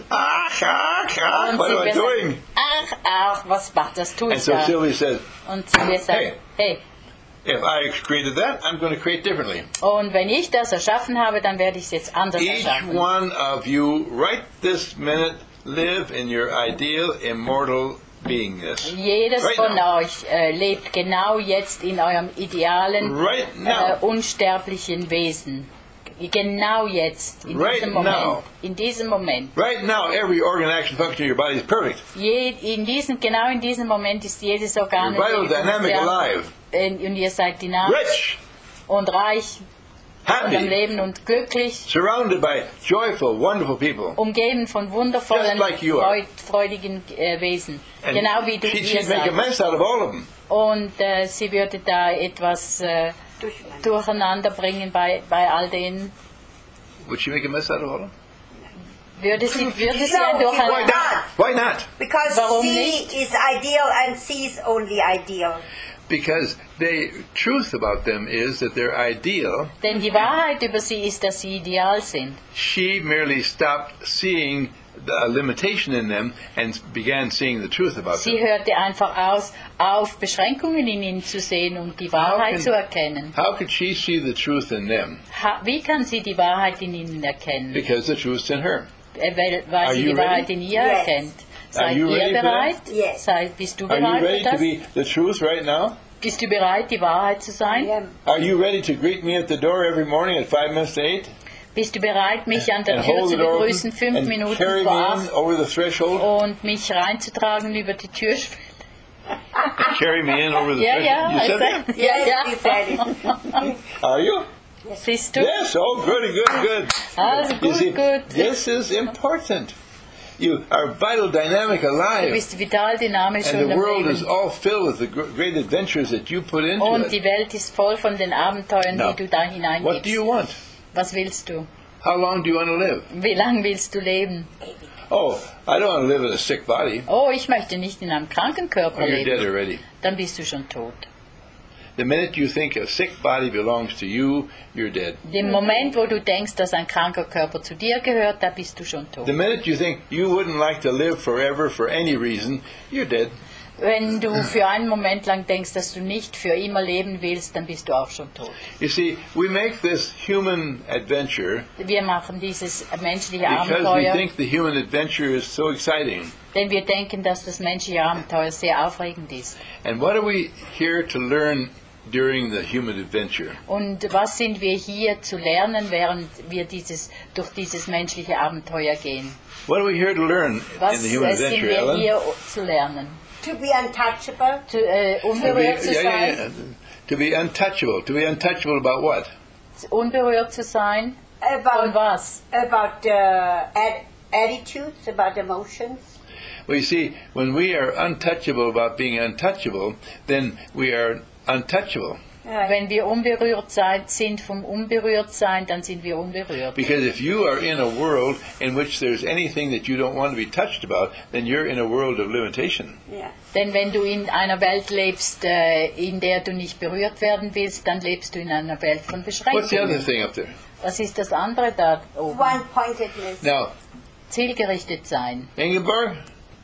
Und what am I Silvia doing? sagt, ach, was macht das? Tu And ich so da. Sylvia said, Und Silvia sagt, Hey. hey, if I created that, I'm going to create differently. und wenn ich das erschaffen habe, dann werde ich es jetzt anders Each erschaffen. one of you, right this minute, live in your ideal, immortal beingness. Jedes Right von now. euch lebt genau jetzt in eurem idealen, Right now. unsterblichen Wesen. Genau jetzt, in Right diesem Moment. now. In diesem Moment. Right now, every organ, action, function of your body is perfect. Genau in diesem Moment ist jedes Organ You're vital, und jede dynamic, Funktion, alive, und ihr seid dynamisch rich, und reich und am happy, Leben und glücklich, surrounded by joyful, wonderful people. umgeben von wundervollen, Just like you are. freudigen Wesen. And Genau wie du she'd ihr make a seid. mess out of all of them. Und sie würde da etwas durcheinander bringen bei all denen. Would she make a mess out of all of them? Würde sie No, ein Why durcheinander. not? Why not? Because Warum she nicht? is ideal and sees only ideal. Because the truth about them is that they're ideal. Denn die Wahrheit über sie ist, dass sie ideal sind. She merely stopped seeing the limitation in them and began seeing the truth about Sie them. hörte einfach auf, Beschränkungen in ihnen zu sehen und die Wahrheit zu erkennen. How could she see the truth in them? Wie kann sie die Wahrheit in ihnen erkennen? Because the truth's in her. Weil Are sie you die Wahrheit ready? in ihr Yes. erkennt. Are Seid you ihr ready for bereit? that? Yes. Bist du Are you bereit ready für to das? be the truth right now? Bist du bereit, die Wahrheit zu sein? Are you ready to greet me at the door every morning at 5 minutes to 8? Bist du bereit, mich an der And Tür hold zu it open begrüßen, 5 and Minuten carry vor me 8 in over the threshold? und mich reinzutragen über die Türschwelle? Carry me in over the Ja, threshold? You said also, that? ja, You said it. Are you? Siehst du? Yes. Oh, good. Also You see, gut. this is important. You are vital, dynamic, Du alive. bist vital, dynamisch And und the am world is Leben. all filled with the great adventures that you put into Und it. die Welt ist voll von den Abenteuern, Now, die du da What do hineingibst. you want? Was willst du? How long do you want to live? Wie lange willst du leben? Oh, I don't want to live in a sick body. Oh, ich möchte nicht in einem kranken Körper Oh, you're dead leben. already. Dann bist du schon tot. The minute you think a sick body belongs to you, you're dead. Dem Moment, wo du denkst, dass ein kranker Körper zu dir gehört, da bist du schon tot. The minute you think you wouldn't like to live forever for any reason, you're dead. Wenn du für einen Moment lang denkst, dass du nicht für immer leben willst, dann bist du auch schon tot. You see, we make this human adventure Wir machen dieses menschliche because we Abenteuer, think the human adventure is so exciting. denn wir denken, dass das menschliche Abenteuer sehr aufregend ist. And what are we here to learn during the human adventure? Und was sind wir hier zu lernen, während wir durch dieses menschliche Abenteuer gehen? What are we here to learn Was in the human sind adventure, wir Ellen? hier zu lernen? To be untouchable. Unberührt zu sein? To be untouchable. To be untouchable about what? Unberührt zu sein? Von About, was? about attitudes, about emotions. Well, you see, when we are untouchable about being untouchable, then we are untouchable. Wenn wir unberührt sind vom Unberührtsein, dann sind wir unberührt. Because if you are in a world in which there's anything that you don't want to be touched about, then you're in a world of limitation. Yeah. Denn wenn du in einer Welt lebst, in der du nicht berührt werden willst, dann lebst du in einer Welt von What's the other Beschränkungen. thing up there? Was ist das andere da oben? One-pointedness. Now, Zielgerichtet sein. Ingeborg,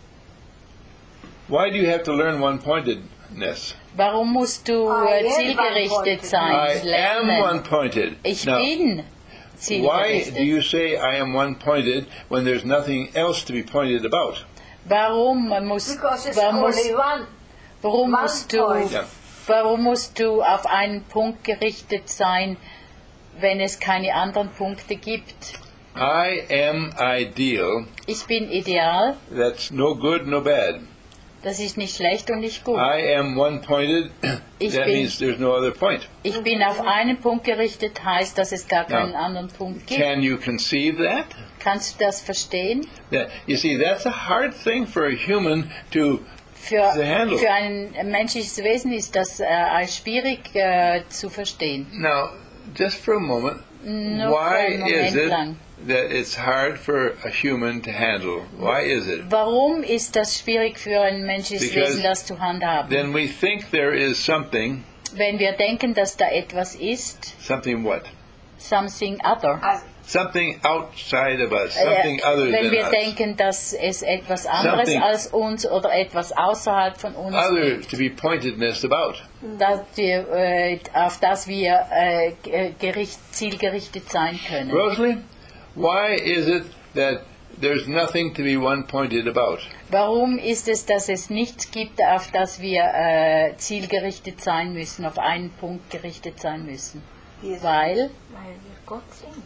why do you have to learn one-pointedness? Warum musst du I am zielgerichtet one-pointed. sein? I am Lernen. one-pointed. Ich Now, bin why zielgerichtet. do you say I am one-pointed when there's nothing else to be pointed about? Warum musst, Because it's warum only musst, one. warum one musst du, point. Yeah. warum musst du auf einen Punkt gerichtet sein, wenn es keine anderen Punkte gibt? I am ideal. Ich bin ideal, That's no good, no bad. das ist nicht schlecht und nicht gut. I am one-pointed. Ich That bin- means there's no other point. Ich bin auf einen Punkt gerichtet, heißt, dass es gar keinen Ja. anderen Punkt gibt. Can you conceive that? Kannst du das verstehen? You see, that's a hard thing for a human to Für, The handle. für ein menschliches Wesen ist das schwierig zu verstehen. Now, just for a moment, Nur für why einen is Moment it lang. that it's hard for a human to handle? Why is it? Warum ist das schwierig für ein menschliches Because Wesen, das zu handhaben? Then we think there is something, Wenn wir denken, dass da etwas ist, something what? something other. Something outside of us, something other Wenn than wir us. denken, dass es etwas anderes Something- als uns oder etwas außerhalb von uns Other gibt, to be pointedness about. dass wir, auf das wir zielgerichtet sein können. Rosalie, why is it that there's nothing to be one-pointed about? Warum ist es, dass es nichts gibt, auf das wir zielgerichtet sein müssen, auf einen Punkt gerichtet sein müssen? Yes. Weil, Weil wir Gott sind.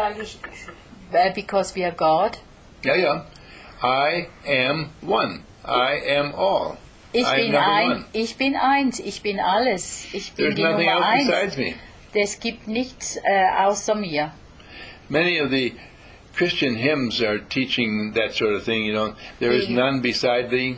because we are God. Yeah, yeah. I am one. I am all. Ich I am bin number ein, one. ich bin eins, ich bin alles, ich bin There's die nothing Nummer else eins. besides me. Es gibt nichts außer mir. Many of the Christian hymns are teaching that sort of thing, you know. There is Die- none beside thee.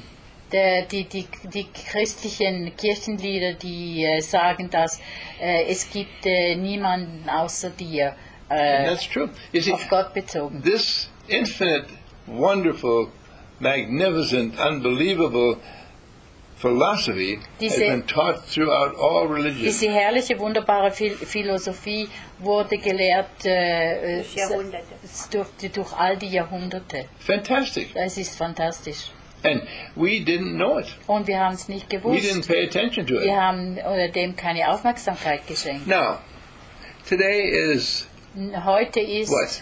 Die christlichen Kirchenlieder, die sagen, dass es gibt niemanden außer dir, And that's true. You see, auf Gott bezogen. this infinite, wonderful, magnificent, unbelievable philosophy has Diese- been taught throughout all religions. Diese herrliche, wunderbare Philosophie wurde gelehrt Durch Jahrhunderte. durch all die Jahrhunderte. Fantastic. Das ist fantastisch. And we didn't know it. Und wir haben es nicht We gewusst. didn't pay attention to it. Wir haben dem keine Aufmerksamkeit geschenkt. Now, today is Heute ist what?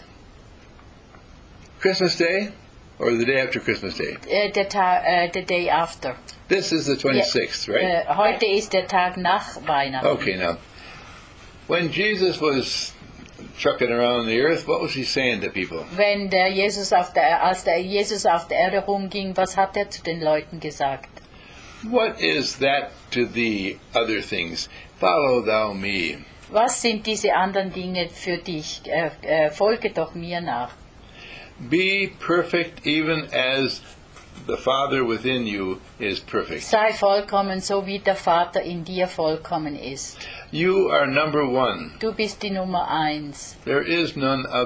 Christmas Day or the day after Christmas Day? the day after. This is the 26th, right? Heute ist der Tag nach Weihnachten. Okay, now, when Jesus was trucking around the earth, what was he saying to people? Wenn als der Jesus auf der Erde rumging, was hat er zu den Leuten gesagt? What is that to thee, other things? Follow thou me. Was sind diese anderen Dinge für dich? Folge doch mir nach. Be perfect even as the Father within you is perfect. Sei vollkommen, so wie der Vater in dir vollkommen ist. You are number one. Du bist die Nummer 1. There is none other.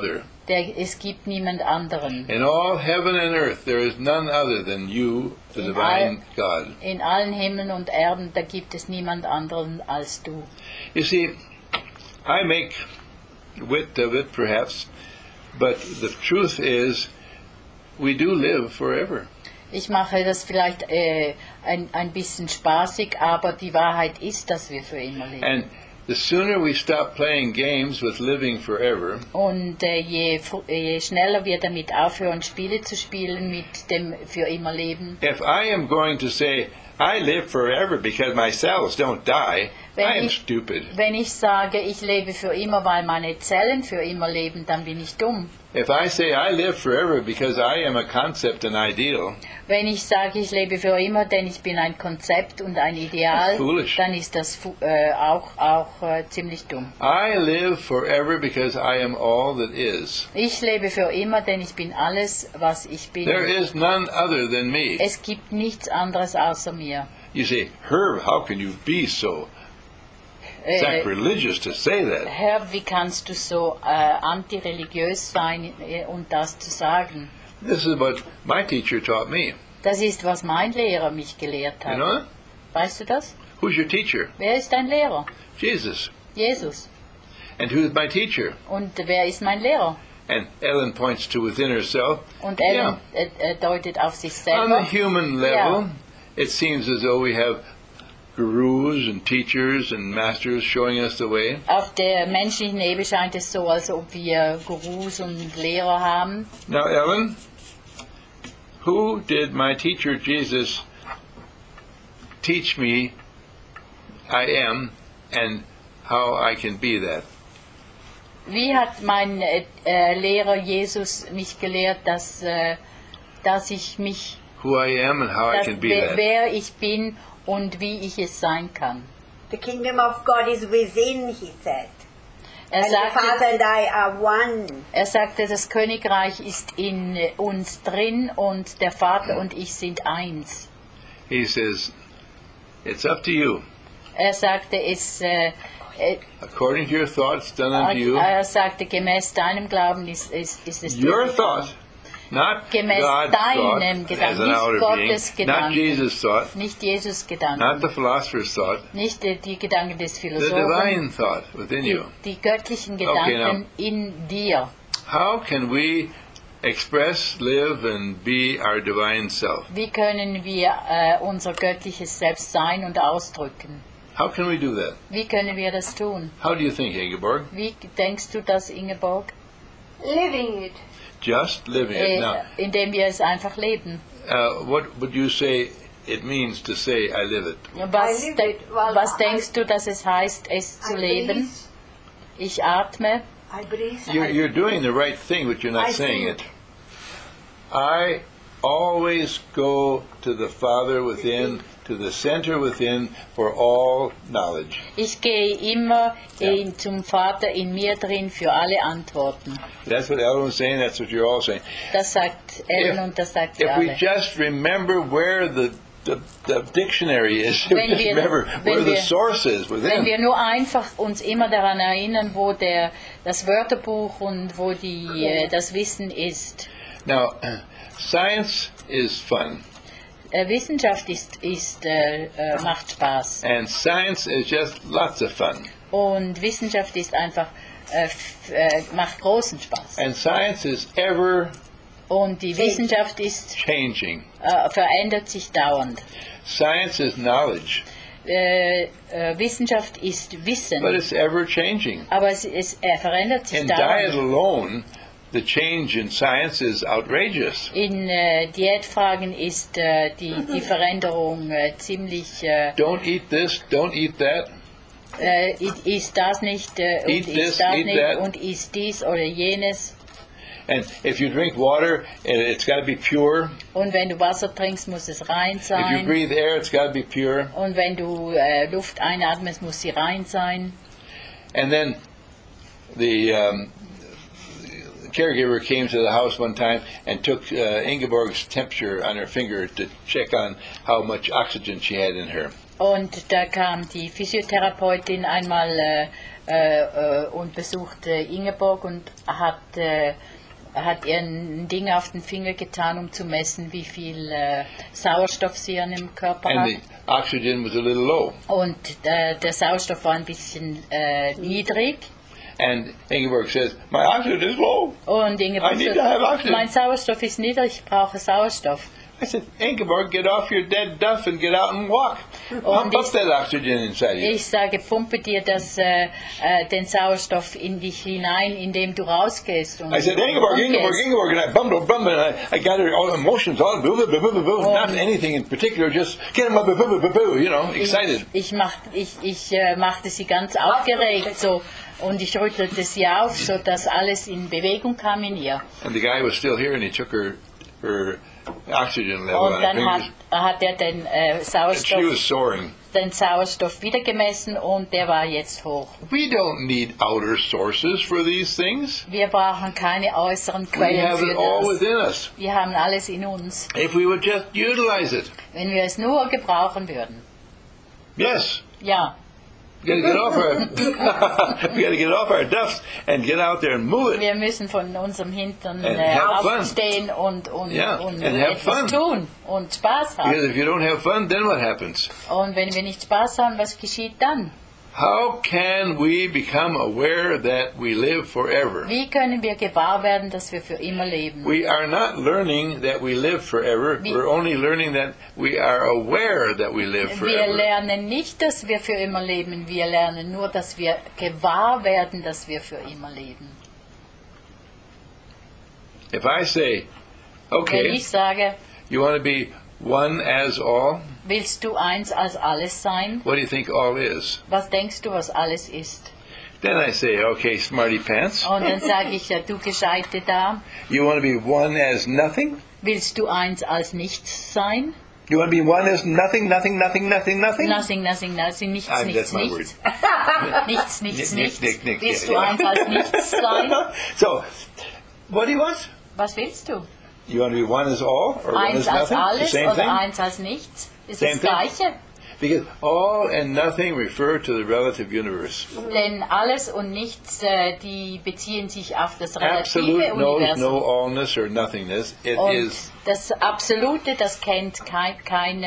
Es gibt niemand anderen. In all heaven and earth there is none other than you, the divine God. In allen Himmeln und Erden, da gibt es niemand anderen als du. You see, I make wit of it perhaps, but the truth is we do live forever. Ich mache das vielleicht ein bisschen spaßig, aber die Wahrheit ist, dass wir für immer leben. And the sooner we stop playing games with living forever, Und je schneller wir damit aufhören, Spiele zu spielen mit dem für immer Leben. if I am going to say, I live forever because my cells don't die, I am stupid. Wenn ich sage, ich lebe für immer, weil meine Zellen für immer leben, dann bin ich dumm. If I say I live forever because I am a concept and ideal, Wenn ich sage, ich lebe für immer, denn ich bin ein Konzept und ein Ideal, That's foolish. dann ist das auch ziemlich dumm. I live forever because I am all that is. Ich lebe für immer, denn ich bin alles, was ich bin. There is none other than me. Es gibt nichts anderes außer mir. You say, Herb, how can you be so sacrilegious to say that? Herr, wie kannst du so antireligiös sein und das zu sagen? This is what my teacher taught me. Das ist, was mein Lehrer mich gelehrt You hat. know that? Weißt du das? Who's your teacher? Wer ist dein Lehrer? Jesus. Jesus. And who's my teacher? Und wer ist mein Lehrer? And Ellen points to within herself. Und Ellen deutet auf sich On selber. the human level, it seems as though we have gurus and teachers and masters showing us the way. Auf der menschlichen Ebene scheint es so, als ob wir Gurus und Lehrer haben. Now, Ellen, who did my teacher Jesus teach me I am and how I can be that? Wie hat mein Lehrer Jesus mich gelehrt, dass ich mich, Who I am and how I dass, can be that? wer ich bin und wie ich es sein kann? The kingdom of God is within, he said. Er And the Father sagte, and I are one. das Königreich ist in uns drin und der Vater und ich sind eins. He says, it's up to you. Er sagte, According to your thoughts, done unto you. er sagte, gemäß deinem Glauben ist es Your dir thought, not Gemäß God's deinem thought Gedanken, as an nicht outer Gottes being, not Gedanken. Jesus' thought, Nicht Jesus Gedanken, not the philosopher's thought, nicht die Gedanken des the Philosophen, divine thought within you. die göttlichen Okay, Gedanken in dir. How can we express, live, and be our divine self? Wie können wir unser göttliches Selbst sein und ausdrücken? How can we do that? Wie können wir das tun? How do you think, Ingeborg? Wie denkst du das, Ingeborg? Living it. Just living it. Now, Indem wir es einfach leben. what would you say it means to say, I live it? Was, live it. Well, was denkst du, dass es heißt, es zu I leben? breathe. Ich atme. I breathe. You're doing the right thing, but you're not I saying think. it. I always go to the Father within, to the center within, for all knowledge. Ich gehe immer Ja. zum Vater in mir drin für alle Antworten. That's what Ellen was saying, that's what you're all saying. Das sagt Ellen und das sagt sie If we alle. just remember where the dictionary is, Wenn just wir- remember where wenn the wir- source is Wenn within. wir nur einfach uns immer daran erinnern, wo das Wörterbuch und wo das Wissen ist. Now, science is fun, Wissenschaft macht Spaß. and science is just lots of fun. Und Wissenschaft ist einfach, macht großen Spaß. And science is ever Und die Wissenschaft ist, changing. verändert sich dauernd. Science is knowledge, Wissenschaft ist Wissen, but it's ever changing. aber es verändert sich In diet dauernd. alone, the change in science is outrageous. In Diätfragen ist die Veränderung ziemlich, Don't eat this, don't eat that. ist das nicht und Eat this, ist das eat nicht that. und ist dies oder jenes. And if you drink water, it's got to be pure. Und wenn du Wasser trinkst, muss es rein If you sein. breathe air, it's got to be pure. Und wenn du Luft einatmest, muss sie rein sein. And then the caregiver came to the house one time and took Ingeborg's temperature on her finger to check on how much oxygen she had in her. Und da kam die Physiotherapeutin einmal und besuchte Ingeborg und hat ihr ein Ding auf den Finger getan, um zu messen, wie viel Sauerstoff sie an dem Körper And hat. the oxygen was a little low. Und der Sauerstoff war ein bisschen niedrig. And Ingeborg says, my oxygen is low. Und Ingeborg I need to have sagt, oxygen. mein Sauerstoff ist niedrig, ich brauche Sauerstoff. I said, Ingeborg, get off your dead duff and get out and walk. Pump up that oxygen inside you. Ich sage, pumpe dir den Sauerstoff in dich hinein, indem du rausgehst. Und I said, Ingeborg, umgehst. Ingeborg, and I bumbled, and I got her all emotions, all not anything in particular, just get them up, excited. Ich machte sie ganz aufgeregt so und ich rüttelte sie auf, so dass alles in Bewegung kam in ihr. And the guy was still here, and he took her oxygen level Und on her dann fingers. hat er den And she was soaring. Sauerstoff wieder gemessen und der war jetzt hoch. We don't need outer sources for these things. Wir brauchen keine äußeren We Quellen have it all für das. within us. Wir haben alles in uns, If we would just utilize it. wenn wir es nur gebrauchen würden. Yes. Ja, We gotta get off our duffs and get out there and move it. wir müssen von unserem Hintern And have fun. aufstehen und Yeah, and have etwas fun. tun und Spaß haben. Because if you don't have fun, then what happens? Und wenn wir nicht Spaß haben, was geschieht dann? How can we become aware that we live forever? Wie können wir gewahr werden, dass wir für immer leben? We are not learning that we live forever. Wie- We're only learning that we are aware that we live Wir forever. lernen nicht, dass wir für immer leben. Wir lernen nur, dass wir gewahr werden, dass wir für immer leben. If I say, Wenn okay, ich sage, you want to be one as all, willst du eins als alles sein? what do you think all is? Was denkst du, was alles ist? Then I say, okay, smarty pants, Und dann sage ich, ja, du Gescheite da, you want to be one as nothing? willst du eins als nichts sein? You want to be one as nothing, nothing, nothing, nothing, nothing? Nothing, nothing, nothing, nichts, That's nichts, my nichts. Nichts, nichts, Nick, nichts. Nick, Willst yeah, du yeah. eins als nichts sein? So, what do you want? Was willst du? You want to be one as all or one Eins as als nothing? The alles same oder thing? eins als nichts? Ist Same das thing. Gleiche. Because all and nothing refer to the relative universe. Denn alles und nichts, die beziehen sich auf das relative Absolute knows Universum. no allness or nothingness. It Und is das Absolute, das kennt kein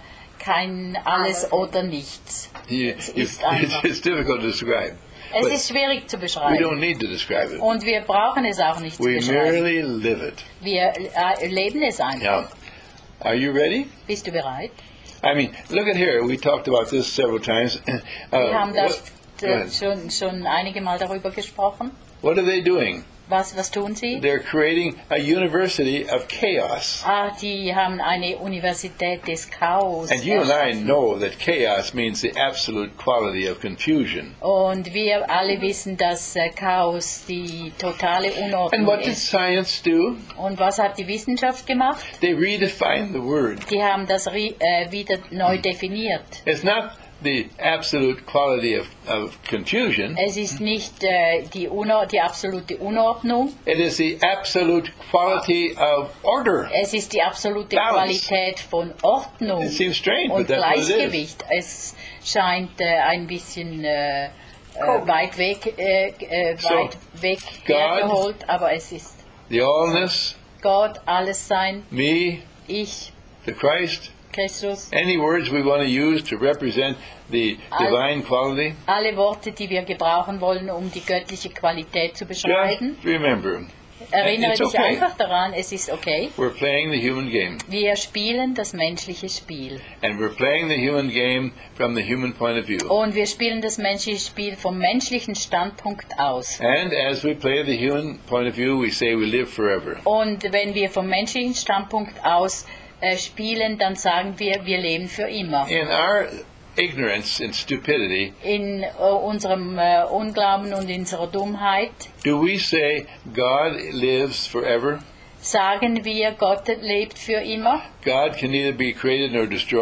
alles oder nichts. Es ist einfach. it's difficult to describe. Es But ist schwierig zu we beschreiben. don't need to describe it. Und wir brauchen es auch nicht zu We beschreiben. merely live it. Wir leben es einfach. Now, are you ready? Bist du bereit? I mean, look at here. We talked about this several times. Wir haben da Go ahead. schon einige Mal darüber gesprochen. What are they doing? Was tun sie? They're creating a university of chaos. Die haben eine Universität des Chaos. And you and I erschaffen. know that chaos means the absolute quality of confusion. Und wir alle wissen, dass Chaos die totale And Unordnung what did ist. science do? Und was hat die Wissenschaft gemacht? They redefined the word. Die haben das wieder neu definiert. It's not the absolute quality of confusion. Es ist nicht die absolute Unordnung, It is the absolute quality of order. es ist die absolute Balance. Qualität von Ordnung It seems strange, und but that's what it is. Gleichgewicht. Es scheint ein bisschen weit weg God- hergeholt, aber es ist The allness, Gott, alles sein, me, ich, the Christ, Christus. any words we want to use to represent the divine quality. Alle Worte, die wir gebrauchen wollen, um die göttliche Qualität zu beschreiben. Just remember, Erinnere it's dich okay. einfach daran, es ist okay. We're playing the human game. Wir spielen das menschliche Spiel. And we're playing the human game from the human point of view. Und wir spielen das menschliche Spiel vom menschlichen Standpunkt aus. And as we play the human point of view, we say we live forever. Und wenn wir vom menschlichen Standpunkt aus spielen, dann sagen wir, wir leben für immer. In our ignorance and stupidity, In unserem Unglauben und in unserer Dummheit do we say God lives forever? sagen wir, Gott lebt für immer. God can neither be created nor destroyed.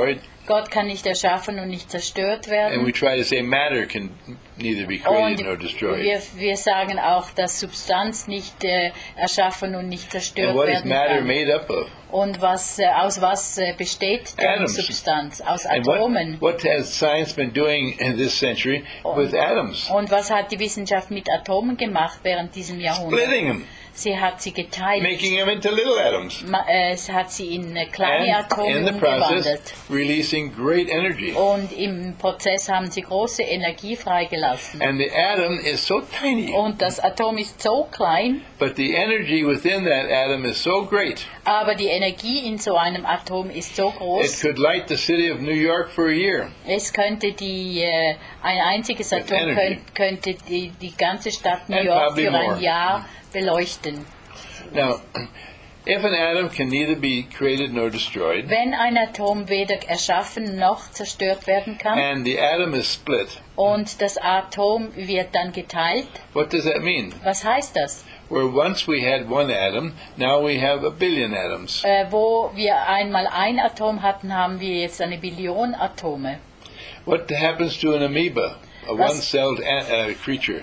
Gott kann nicht erschaffen und nicht zerstört And werden. we try to say matter can neither be created Und nor destroyed. wir sagen auch, dass Substanz nicht erschaffen und nicht And zerstört what is werden matter kann. made up of? Und aus was besteht denn Atoms. Substanz? Aus And Atomen. what has science been doing in this century with atoms? Und was hat die Wissenschaft mit Atomen gemacht während diesem Jahrhundert? Splitting them, Sie hat sie geteilt. making them into little atoms. Sie hat sie in kleine And Atome in the process, umgewandelt. releasing great energy. Und im Prozess haben sie große Energie freigelassen. And the atom is so tiny, Und das Atom ist so klein, but the energy within that atom is so great. aber die Energie in so einem Atom ist so It groß, could light the city of New York for a year. es könnte ein einziges With Atom energy. könnte die ganze Stadt New And York probably für more. ein Jahr beleuchten. Now, if an atom can neither be created nor destroyed, Wenn ein Atom weder erschaffen noch zerstört werden kann and the atom is split, und das Atom wird dann geteilt, what does that mean? was heißt das? Where once we had one atom, now we have a billion atoms. Wo wir einmal ein Atom hatten, haben wir jetzt eine Billion Atome. What happens to an amoeba, a Was- one-celled creature?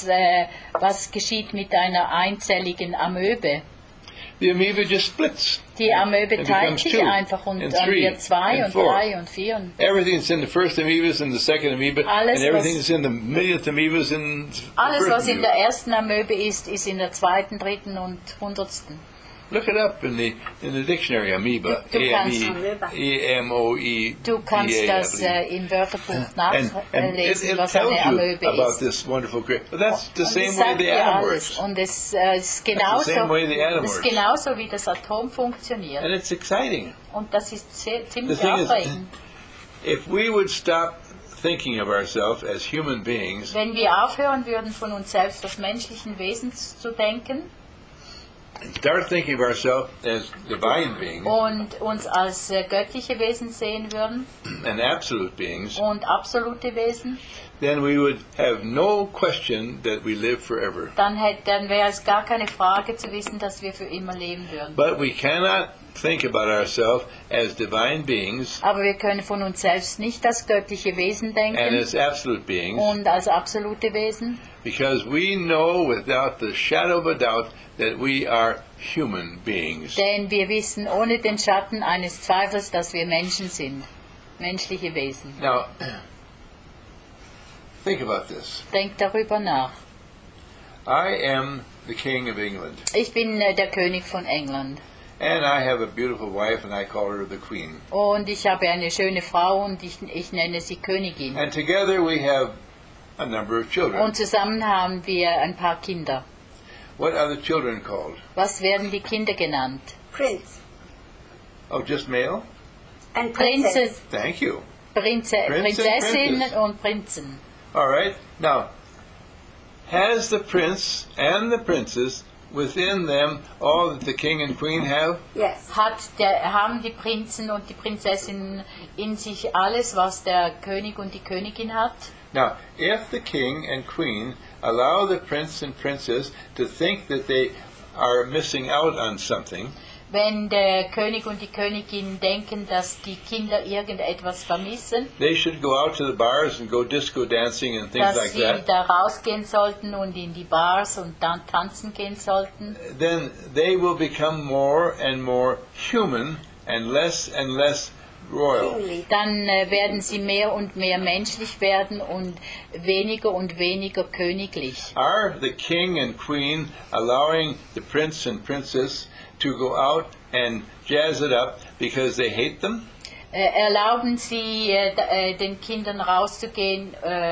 Was geschieht mit einer einzelligen Amöbe? The amoeba just splits. Die Amöbe It teilt becomes sich two, einfach und and dann three, wird 2 and und 4. 3 und 4. Everything that's in the first amoeba is in the second amoeba, Alles, and everything was- that's in the millionth amoeba is in the Alles, first was in der amoeba. ersten Amöbe ist, ist in der zweiten, dritten und 100. Look it up in the dictionary, amoeba. Du kannst- A-M-E-E-M-O-E. Du kannst das im Wörterbuch And nachlesen, it was tells eine you Amöbe about ist. this wonderful creature. But that's the Und same es way sagt the dir atom alles. works. Und es ist genauso, same way the atom es ist works. genauso wie das Atom funktioniert. And it's exciting. Und das ist ziemlich The thing is, aufregend. If we would stop thinking of ourselves as human beings Wenn wir aufhören würden, von uns selbst als menschlichen Wesen zu denken and start thinking of ourselves as divine beings und uns als göttliche Wesen sehen würden and absolute beings, und absolute Wesen, then we would have no question that we live forever. dann wäre es gar keine Frage zu wissen, dass wir für immer leben würden. But we cannot think about ourselves as divine beings Aber wir können von uns selbst nicht als göttliche Wesen and denken as absolute beings und als absolute Wesen, because we know without the shadow of a doubt that we are human beings. denn wir wissen ohne den Schatten eines Zweifels, dass wir Menschen sind, menschliche Wesen. Now, think about this. Denkt darüber nach. I am the King of England, Ich bin der König von England and I have a beautiful wife, and I call her the Queen. und ich habe eine schöne Frau und ich nenne sie Königin. And together we have a number of children. Und zusammen haben wir ein paar Kinder. What are the children called? Was werden die Kinder genannt? Prince Oh, just male? and Prinzen, princess. Thank you. Prinze, Prince and Prinzessinnen Princess. und Prinzen. All right. Now, has the prince and the princess within them all that the king and queen have? Yes. Haben die Prinzen und die Prinzessinnen in sich alles, was der König und die Königin hat? Now, if the king and queen allow the prince and princess to think that they are missing out on something, Wenn der König und die Königin denken, dass die Kinder irgendetwas vermissen, they should go out to the bars and go disco dancing and things dass like sie that. da rausgehen sollten und in die Bars und dann tanzen gehen sollten, Then they will become more and more human and less royal. Kingly. dann werden sie mehr und mehr menschlich werden und weniger königlich. Are the king and queen allowing the prince and princess to go out and jazz it up because they hate them? Erlauben Sie den Kindern rauszugehen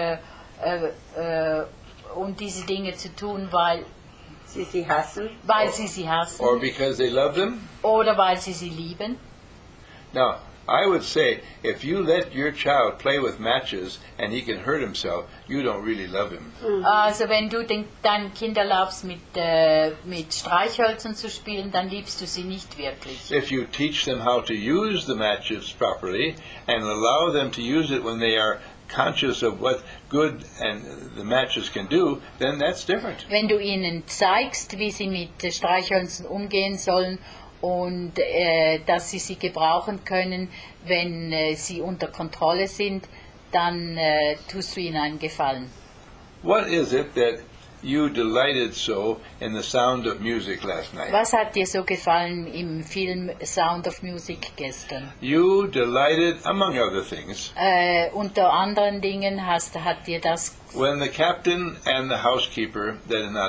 und diese Dinge zu tun, weil Sie hassen. sie sie hassen Or because they love them? oder weil sie sie lieben? Now, I would say, if you let your child play with matches and he can hurt himself, you don't really love him. Also wenn du deinen Kind erlaubst, mit Streichhölzern zu spielen, dann liebst du sie nicht wirklich. If you teach them how to use the matches properly and allow them to use it when they are conscious of what good and the matches can do, then that's different. Wenn du ihnen zeigst, wie sie mit Streichhölzern umgehen sollen und dass sie gebrauchen können, wenn sie unter Kontrolle sind, dann tust du ihnen einen Gefallen. What is it that you delighted so in the Sound of Music last night? Was hat dir so gefallen im Film Sound of Music gestern? You delighted, among other things, Unter anderen Dingen hat dir das, when the captain and the housekeeper,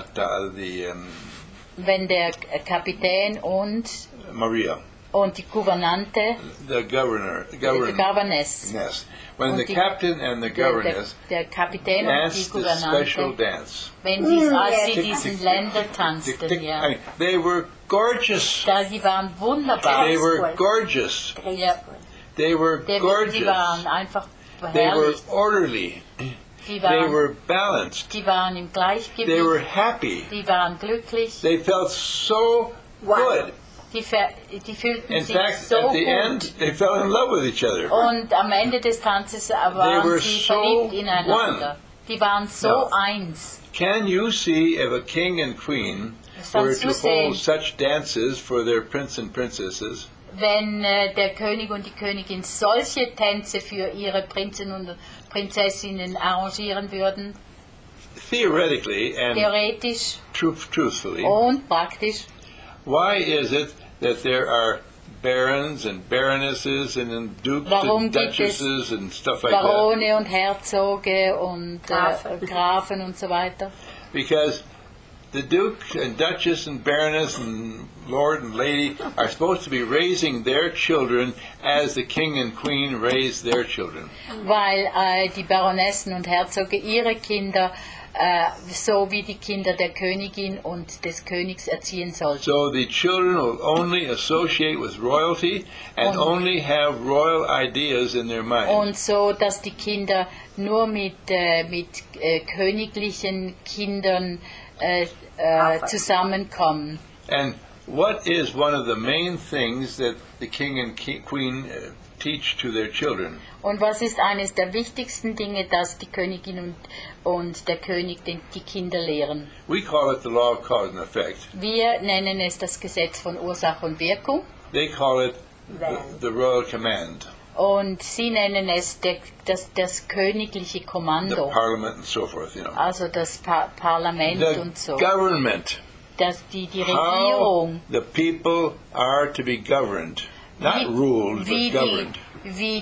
wenn der Kapitän und Maria, die Gouvernante, the governess, Governess, when und the captain and the governess der Kapitän und die danced this special Gouvernante, dance. als sie diesen Länder tanzten, ja. I mean, they were gorgeous. Die waren wunderbar. They were gorgeous. Ja. They were Die gorgeous. waren einfach They were herrlich. orderly. Die They waren, were balanced. die waren im They were Gleichgewicht. happy. Die waren glücklich. They felt so good. Die fühlten In sich fact, so at the gut. end, they fell in love with each other. Und am Ende des Tanzes They waren were sie so verliebt ineinander. one. Die waren so No. eins. Can you see if a king and queen were Kannst to du sehen, hold such dances for their prince and princesses? wenn der König und die Königin solche Tänze für ihre Prinzen und Prinzessinnen arrangieren würden, Theoretically and theoretisch truthfully, und praktisch, why is it that there are barons and baronesses and then dukes Warum and gibt es duchesses and stuff like that? Barone und Herzoge und Grafen. Grafen und so weiter? Because the duke and duchess and baroness and lord and lady are supposed to be raising their children as the king and queen raised their children. Weil die Baronessen und Herzoge ihre Kinder so wie die Kinder der Königin und des Königs erziehen sollten. So the children will only associate with royalty and only have royal ideas in their mind. Und so, dass die Kinder nur mit königlichen Kindern zusammenkommen. And what is one of the main things that the king and queen teach to their children? Und was ist eines der wichtigsten Dinge, das die Königin und der König die Kinder lehren? We call it the law of cause and effect. Wir nennen es das Gesetz von Ursache und Wirkung They call it the royal command, und sie nennen es das königliche the Kommando, parliament and so forth, you know. also das Parlament The und so. government, Die how Regierung, the people are to be governed. Not ruled, but governed. wie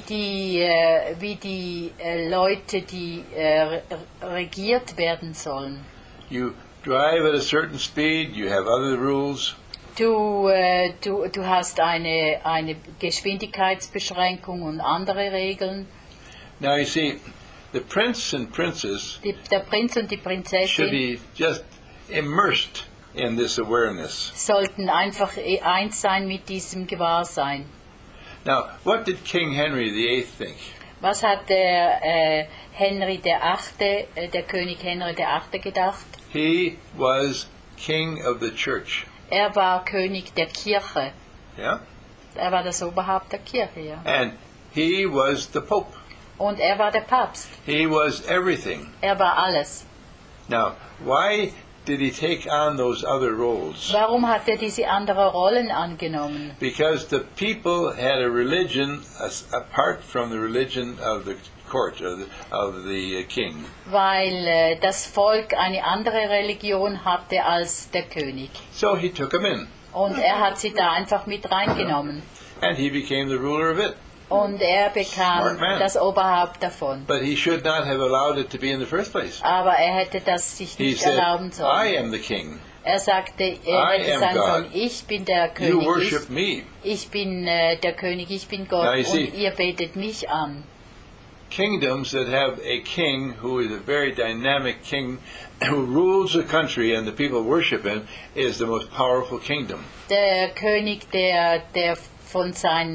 die Leute, die regiert werden sollen. You drive at a certain speed, you have other rules. Du hast eine Geschwindigkeitsbeschränkung und andere Regeln. Now you see, the prince and princess Der Prinz und die should Prinzessin be just immersed in this awareness. sollten einfach eins sein mit diesem Gewahrsein. Now, what did King Henry VIII think? Was hat der Henry VIII., der König Henry VIII. Gedacht? He was king of the church. Er war König der Kirche. Yeah? Er war das Oberhaupt der Kirche, ja. And he was the Pope. Und er war der Papst. He was everything. Er war alles. Now, why did he take on those other roles? Warum hat er diese anderen Rollen angenommen? Because the people had a religion apart from the religion of the court, of the king. Weil das Volk eine andere Religion hatte als der König. So he took them in, Und er hat sie da einfach mit reingenommen. and he became the ruler of it. Und er bekam Smart man. das Oberhaupt davon. But he should not have allowed it to be in the first place. Aber er hätte das sich He nicht said, erlauben I sollen. am the king. Er sagte, er I hätte am sagen God. sollen, ich bin der You König, worship me. ich bin der König, ich bin Gott Now you see- und ihr betet mich an. Kingdoms that have a king who is a very dynamic king who rules a country and the people worship him is the most powerful kingdom. Der König, der von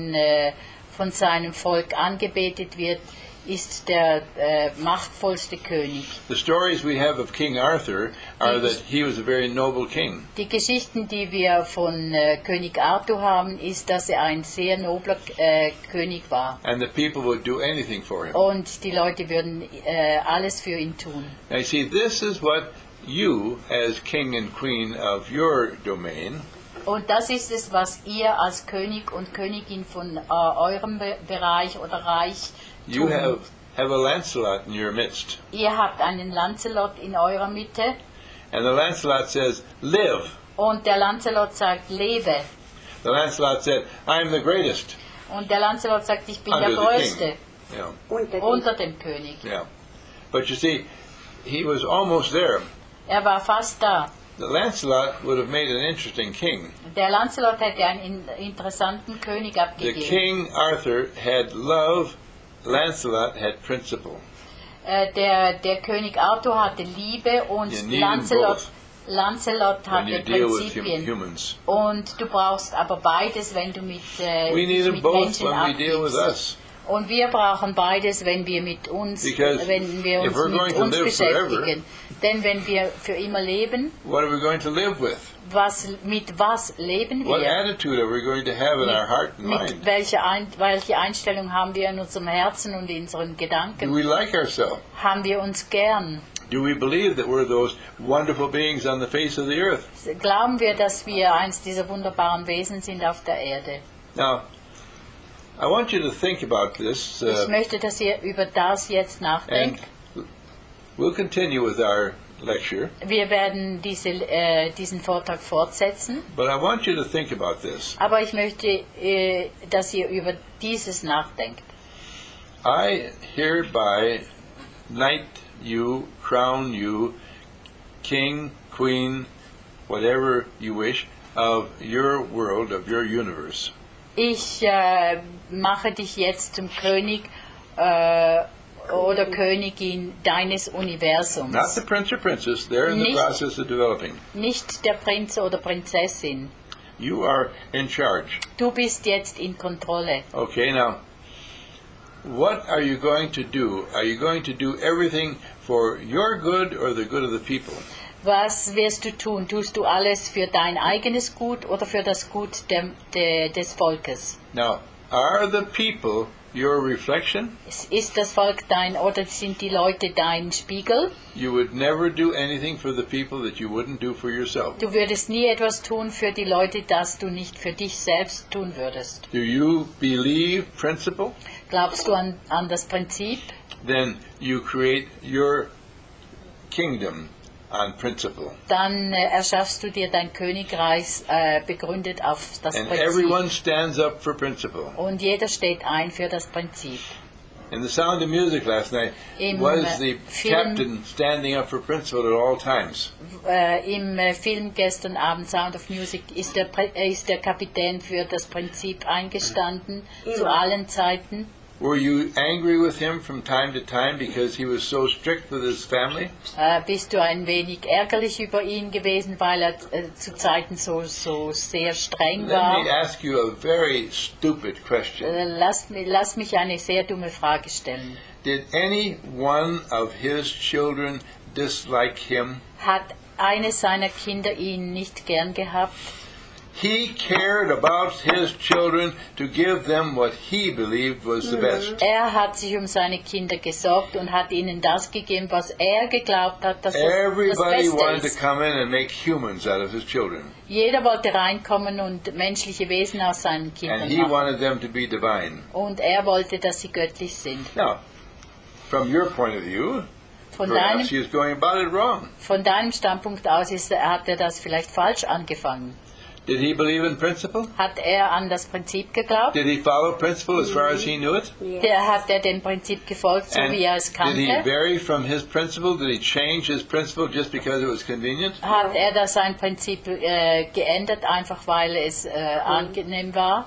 seinem Volk angebetet wird, ist der machtvollste König. The stories we have of King Arthur are that he was a very noble king. Die Geschichten, die wir von König Arthur haben, ist, dass er ein sehr nobler König war. And the people would do anything for him. Und die Leute würden alles für ihn tun. Now you see, this is what you, as king and queen of your domain, Und das ist es, was ihr als König und Königin von eurem Bereich oder Reich You tun. have a Lancelot in your midst. Ihr habt einen Lancelot in eurer Mitte And the Lancelot says, live. und der Lancelot sagt, lebe. The Lancelot said, I'm the greatest. Und der Lancelot sagt, ich bin Under der the Größte king. Yeah, unter dem König. yeah. But you see, he was almost there. Er war fast da. The Lancelot would have made an interesting king. Der Lancelot hätte einen interessanten König The abgegeben. King Arthur had love, Lancelot had principle. Der König Arthur hatte Liebe und You need them both Lancelot when you hatte deal with Prinzipien. humans. Und du brauchst aber beides, wenn du mit, We need dich them mit both Menschen when we deal with abgibst. us. Und wir brauchen beides, wenn wir mit uns, Because wenn wir if uns we're going mit to uns live forever, beschäftigen. Denn wenn wir für immer leben, What are we going to live with? mit was leben What wir? attitude are we going to have in our heart and Mit mind? welche Einstellung haben wir in unserem Herzen und in unseren Do Gedanken? we like ourselves? Haben wir uns gern? Do we believe that we're those wonderful beings on the face of the earth? Glauben wir, dass wir eins dieser wunderbaren Wesen sind auf der Erde? Now, I want you to think about this, Ich möchte, dass ihr über das jetzt and nachdenkt. we'll continue with our lecture, Wir werden diesen Vortrag fortsetzen, but I want you to think about this. aber ich möchte, dass ihr über dieses nachdenkt. I hereby knight you, crown you, king, queen, whatever you wish, of your world, of your universe. Ich mache dich jetzt zum König oder Königin deines Not Universums. the prince or princess, they're in the Nicht- process of developing. Nicht der Prinz oder Prinzessin. You are in charge. Du bist jetzt in Kontrolle. Okay, now, what are you going to do? Are you going to do everything for your good or the good of the people? Was wirst du tun? Tust du alles für dein eigenes Gut oder für das Gut des Volkes? Now, are the people your reflection? Ist das Volk dein oder sind die Leute dein Spiegel? You would never do anything for the people that you wouldn't do for yourself. Du würdest nie etwas tun für die Leute, das du nicht für dich selbst tun würdest. Do you believe principle? Glaubst du an das Prinzip? Then you create your kingdom on principle. Dann erschaffst du dir dein Königreich begründet auf das And Prinzip. everyone stands up for principle. Und jeder steht ein für das Prinzip. In The Sound of Music last night Im, was the Film- captain standing up for principle at all times. Im Film gestern Abend Sound of Music ist der Kapitän für das Prinzip eingestanden zu allen Zeiten. Were you angry with him from time to time because he was so strict with his family? Bist du ein wenig ärgerlich über ihn gewesen, weil er zu Zeiten so sehr streng Let me war? ask you a very stupid question. Lass mich eine sehr dumme Frage stellen. Did any one of his children dislike him? Hat eines seiner Kinder ihn nicht gern gehabt? He cared about his children to give them what he believed was the best. Er hat sich um seine Kinder gesorgt und hat ihnen das gegeben, was er geglaubt hat, dass das Everybody Beste wanted to ist. come in and make humans out of his children. Jeder wollte reinkommen und menschliche Wesen aus seinen Kindern And he machen. wanted them to be divine. Und er wollte, dass sie göttlich sind. Now, from your point of view, perhaps he is going about it wrong. Von deinem Standpunkt aus hat er das vielleicht falsch angefangen. Did he believe in principle? Hat er an das Prinzip geglaubt? Did he follow principle as far as he knew it? Hat er dem Prinzip gefolgt, so And wie er es did he kannte? vary from his principle? Did he change his principle just because it was convenient? Hat er da sein Prinzip geändert, einfach weil es angenehm war?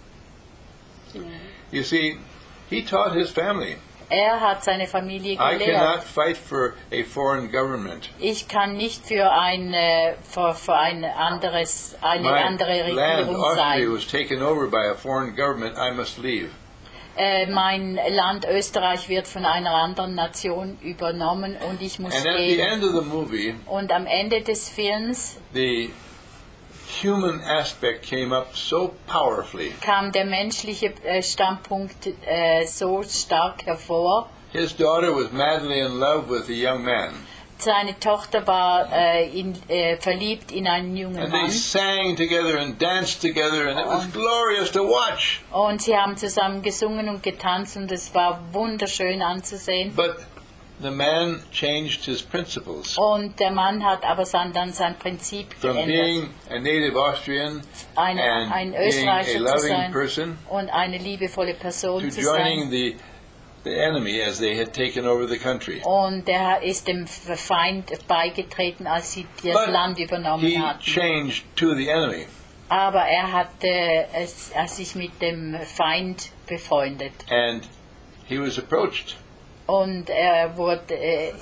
You see, he taught his family. Er hat seine Familie I cannot gelehrt. fight for a foreign government. Ich kann nicht für eine andere My land, Regierung Austria, sein. was taken over by a foreign government. I must leave. Mein Land Österreich wird von einer anderen Nation übernommen und ich muss And at the gehen. end of the movie, Und am Ende des Films the human aspect came up so powerfully. kam der menschliche Standpunkt so stark hervor. His daughter was madly in love with a young man. seine Tochter war verliebt in einen jungen And they Mann. sang together and danced together, and it was glorious to watch. Und sie haben zusammen gesungen und getanzt und es war wunderschön anzusehen. But the man changed his principles. Und der Mann hat aber dann sein Prinzip From geändert. being a native Austrian Ein and being a Österreicher zu loving sein person und eine liebevolle Person to zu joining sein. the enemy as they had taken over the country. Und er ist dem Feind beigetreten, als sie das But Land he übernommen hatten. changed to the enemy. Aber er hat sich mit dem Feind befreundet. And he was approached. Und er wurde,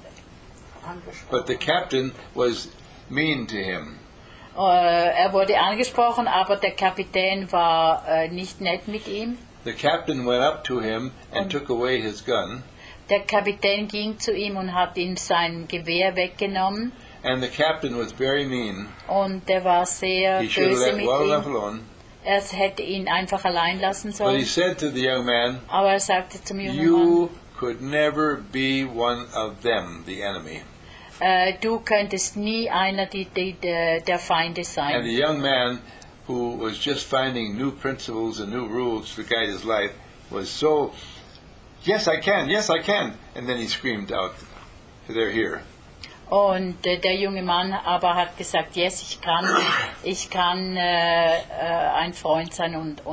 But the captain was mean to him. er wurde angesprochen, aber der Kapitän war nicht nett mit ihm. The captain went up to him and took away his gun. Der Kapitän ging zu ihm und hat ihm sein Gewehr weggenommen. And the captain was very mean. Und er war sehr He should have böse let mit well enough ihm. alone. Er hätte ihn einfach allein lassen But he sollen. said to the young man, Aber er sagte zum jungen Mann, "You could never be one of them, the enemy." du könntest nie einer der Feinde And sein. the young man, who was just finding new principles and new rules to guide his life, was so, yes, I can, and then he screamed out, they're here. Und der junge Mann aber hat gesagt, yes, ich kann ein Freund sein und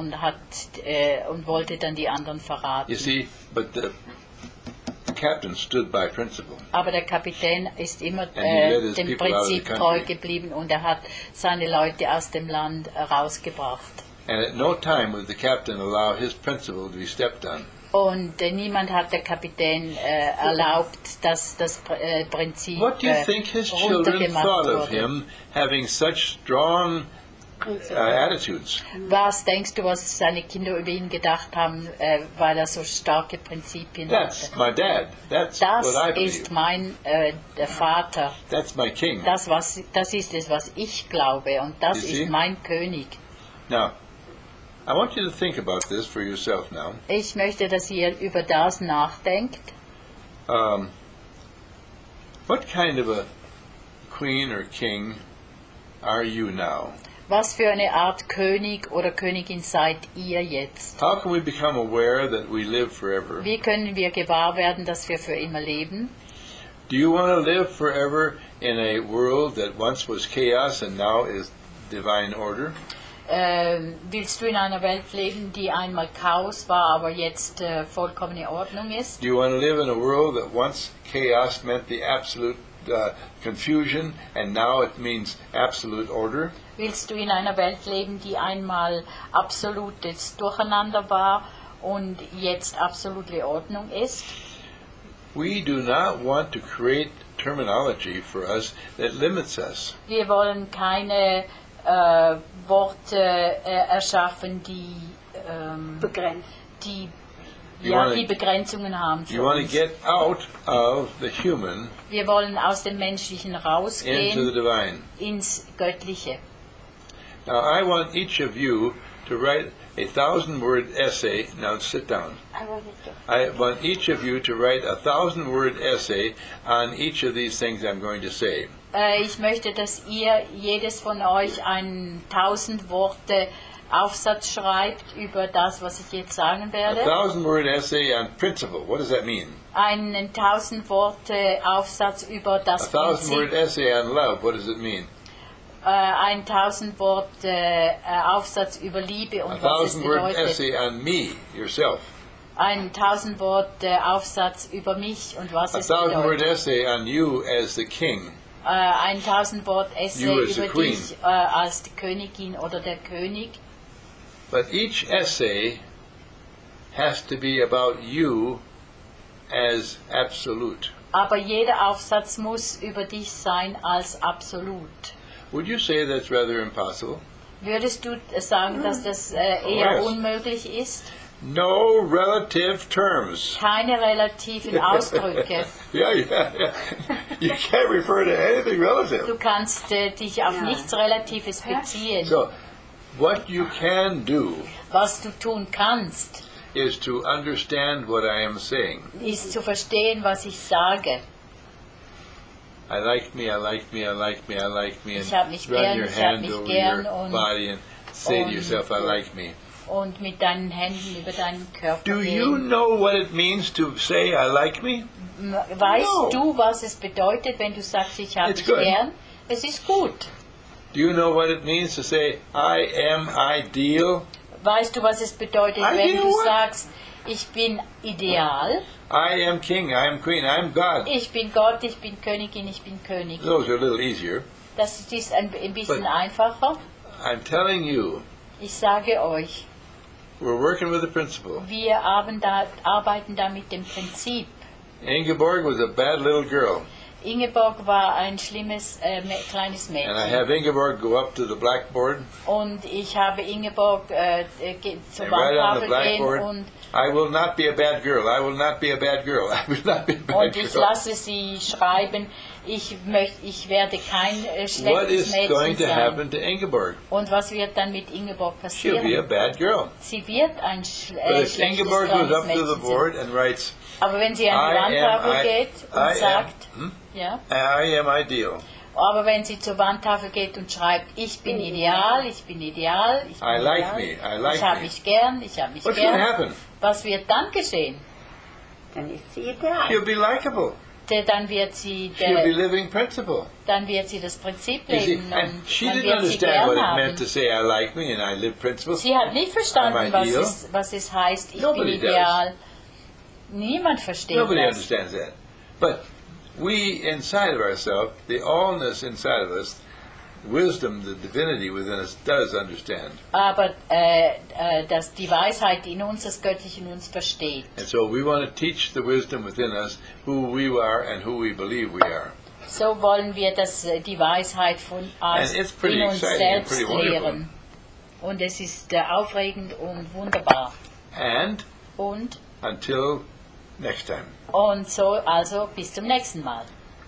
wollte dann die anderen verraten. You see, but the captain stood by principle. Aber der Kapitän ist immer And he led his dem people out of the Prinzip treu country. geblieben und er hat seine Leute aus dem Land rausgebracht. And at no time would the captain allow his principle to be stepped on. Und niemand hat der Kapitän erlaubt, dass das Prinzip What do you think his children runtergemacht thought of wurde. him having such strong attitudes? Was denkst du, was seine Kinder über ihn gedacht haben, weil er so starke Prinzipien That's hatte? my dad. That's Das what I ist believe. mein der Vater. That's my king. Das ist es, was ich glaube. Und das You see? ist mein König. Now, I want you to think about this for yourself now. Ich möchte, dass ihr über das nachdenkt. What kind of a queen or king are you now? Was für eine Art König oder Königin seid ihr jetzt? How can we become aware that we live forever? Wie können wir gewahr werden, dass wir für immer leben? Do you want to live forever in a world that once was chaos and now is divine order? Willst du in einer Welt leben, die einmal Chaos war, aber jetzt vollkommene Ordnung ist? Do you want to live in a world that once chaos meant the absolute confusion and now it means absolute order? Willst du in einer Welt leben, die einmal absolutes Durcheinander war und jetzt absolute Ordnung ist? We do not want to create terminology for us that limits us. Wir wollen keine Worte erschaffen, die Begrenzt. die Begrenzungen haben für You want to uns. get out of the human Wir wollen aus dem Menschlichen into the rausgehen divine. ins Göttliche. Now, I want each of you to write a 1,000-word essay. Now, sit down. I want each of you to write a 1,000-word essay on each of these things I'm going to say. Ich möchte, dass ihr, jedes von euch, einen 1000 Worte Aufsatz schreibt über das, was ich jetzt sagen A werde. 1,000-word essay on principle. What does that mean? Einen 1000 Worte Aufsatz über A das 1,000-word Prinzip. essay on love. What does it mean? Ein 1000 Worte Aufsatz über Liebe A und was es 1,000-word bedeutet. essay on me, yourself. Ein 1000 Worte Aufsatz über mich und was A es 1,000-word bedeutet. essay on you as the king. Ein 1000 Wort Essay You as the über queen. dich als die Königin oder der König. But each essay has to be about you as absolute. Aber jeder Aufsatz muss über dich sein als absolut. Would you say that's rather impossible? Würdest du sagen, dass das eher yes. unmöglich ist? No relative terms. Keine relativen Ausdrücke. Yeah. You can't refer to anything relative. Du kannst dich auf Ja. nichts Relatives beziehen. So, what you can do Was du tun kannst, is to understand what I am saying. ist zu verstehen, was ich sage. I like me, I like me, I like me, I like me, and Ich hab mich run gern, your ich hab hand mich over gern your und- body and say to und- yourself, I like me. Und mit deinen Händen über deinen Körper Do you gehen. know what it means to say, I like me? Weißt No. du, was es bedeutet, wenn du sagst, ich habe It's dich good. gern? Es ist gut. Do you know what it means to say, I am ideal? Weißt du, was es bedeutet, I wenn do du what? sagst, ich bin ideal, I am king, I am queen, I am God. ich bin Gott, ich bin Königin, ich bin König. Those are a little easier. Das ist ein bisschen But- einfacher. I'm telling you, Ich sage euch, we're working with a principle. wir arbeiten da mit dem Prinzip. Ingeborg was a bad little girl. Ingeborg war ein schlimmes kleines And I Mädchen. have Ingeborg go up to the blackboard Und ich habe Ingeborg zur and write on the Wandtafel gehen blackboard, und I will not be a bad girl, I will not be a bad girl, I will not be a bad Und ich girl. lasse sie schreiben, ich werde kein What schlechtes is Mädchen going to sein. happen to Ingeborg? Und was wird dann mit Ingeborg She'll be a passieren? bad girl. Sie wird ein But if schlechtes Ingeborg goes kleines up to the Mädchen board sein. and writes, Aber wenn sie an die I am- Wandtafel I- geht I und am- sagt, ja, I am ideal, aber wenn sie zur Wandtafel geht und schreibt, ich bin ideal, ich bin ideal, ich bin I like ideal, me, I like ich habe me. mich gern, ich habe mich what's going to gern, happen? was wird dann geschehen? Dann ist sie ideal. She'll be likable. Dann wird sie She'll be living principle. dann wird sie das Prinzip You see, leben and und she man didn't wird sie understand what gern it meant haben. to say I like me and I live principle. Sie hat nicht I'm verstanden, ideal. was es heißt, ich Nobody bin ideal. Niemand versteht Nobody das. understands that. But we inside of ourselves, the allness inside of us, wisdom, the divinity within us does understand. Aber dass die Weisheit in uns, das Göttliche in uns versteht. And so we want to teach the wisdom within us who we are and who we believe we are. So wollen wir die Weisheit von And it's pretty in uns exciting and selbst pretty wonderful. lehren. Und es ist aufregend und wunderbar. And Und until next time. so, also bis zum nächsten Mal.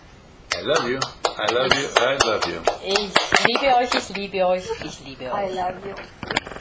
I love you. I love you. I love you. Ich liebe euch, ich liebe euch, ich liebe euch. I love you.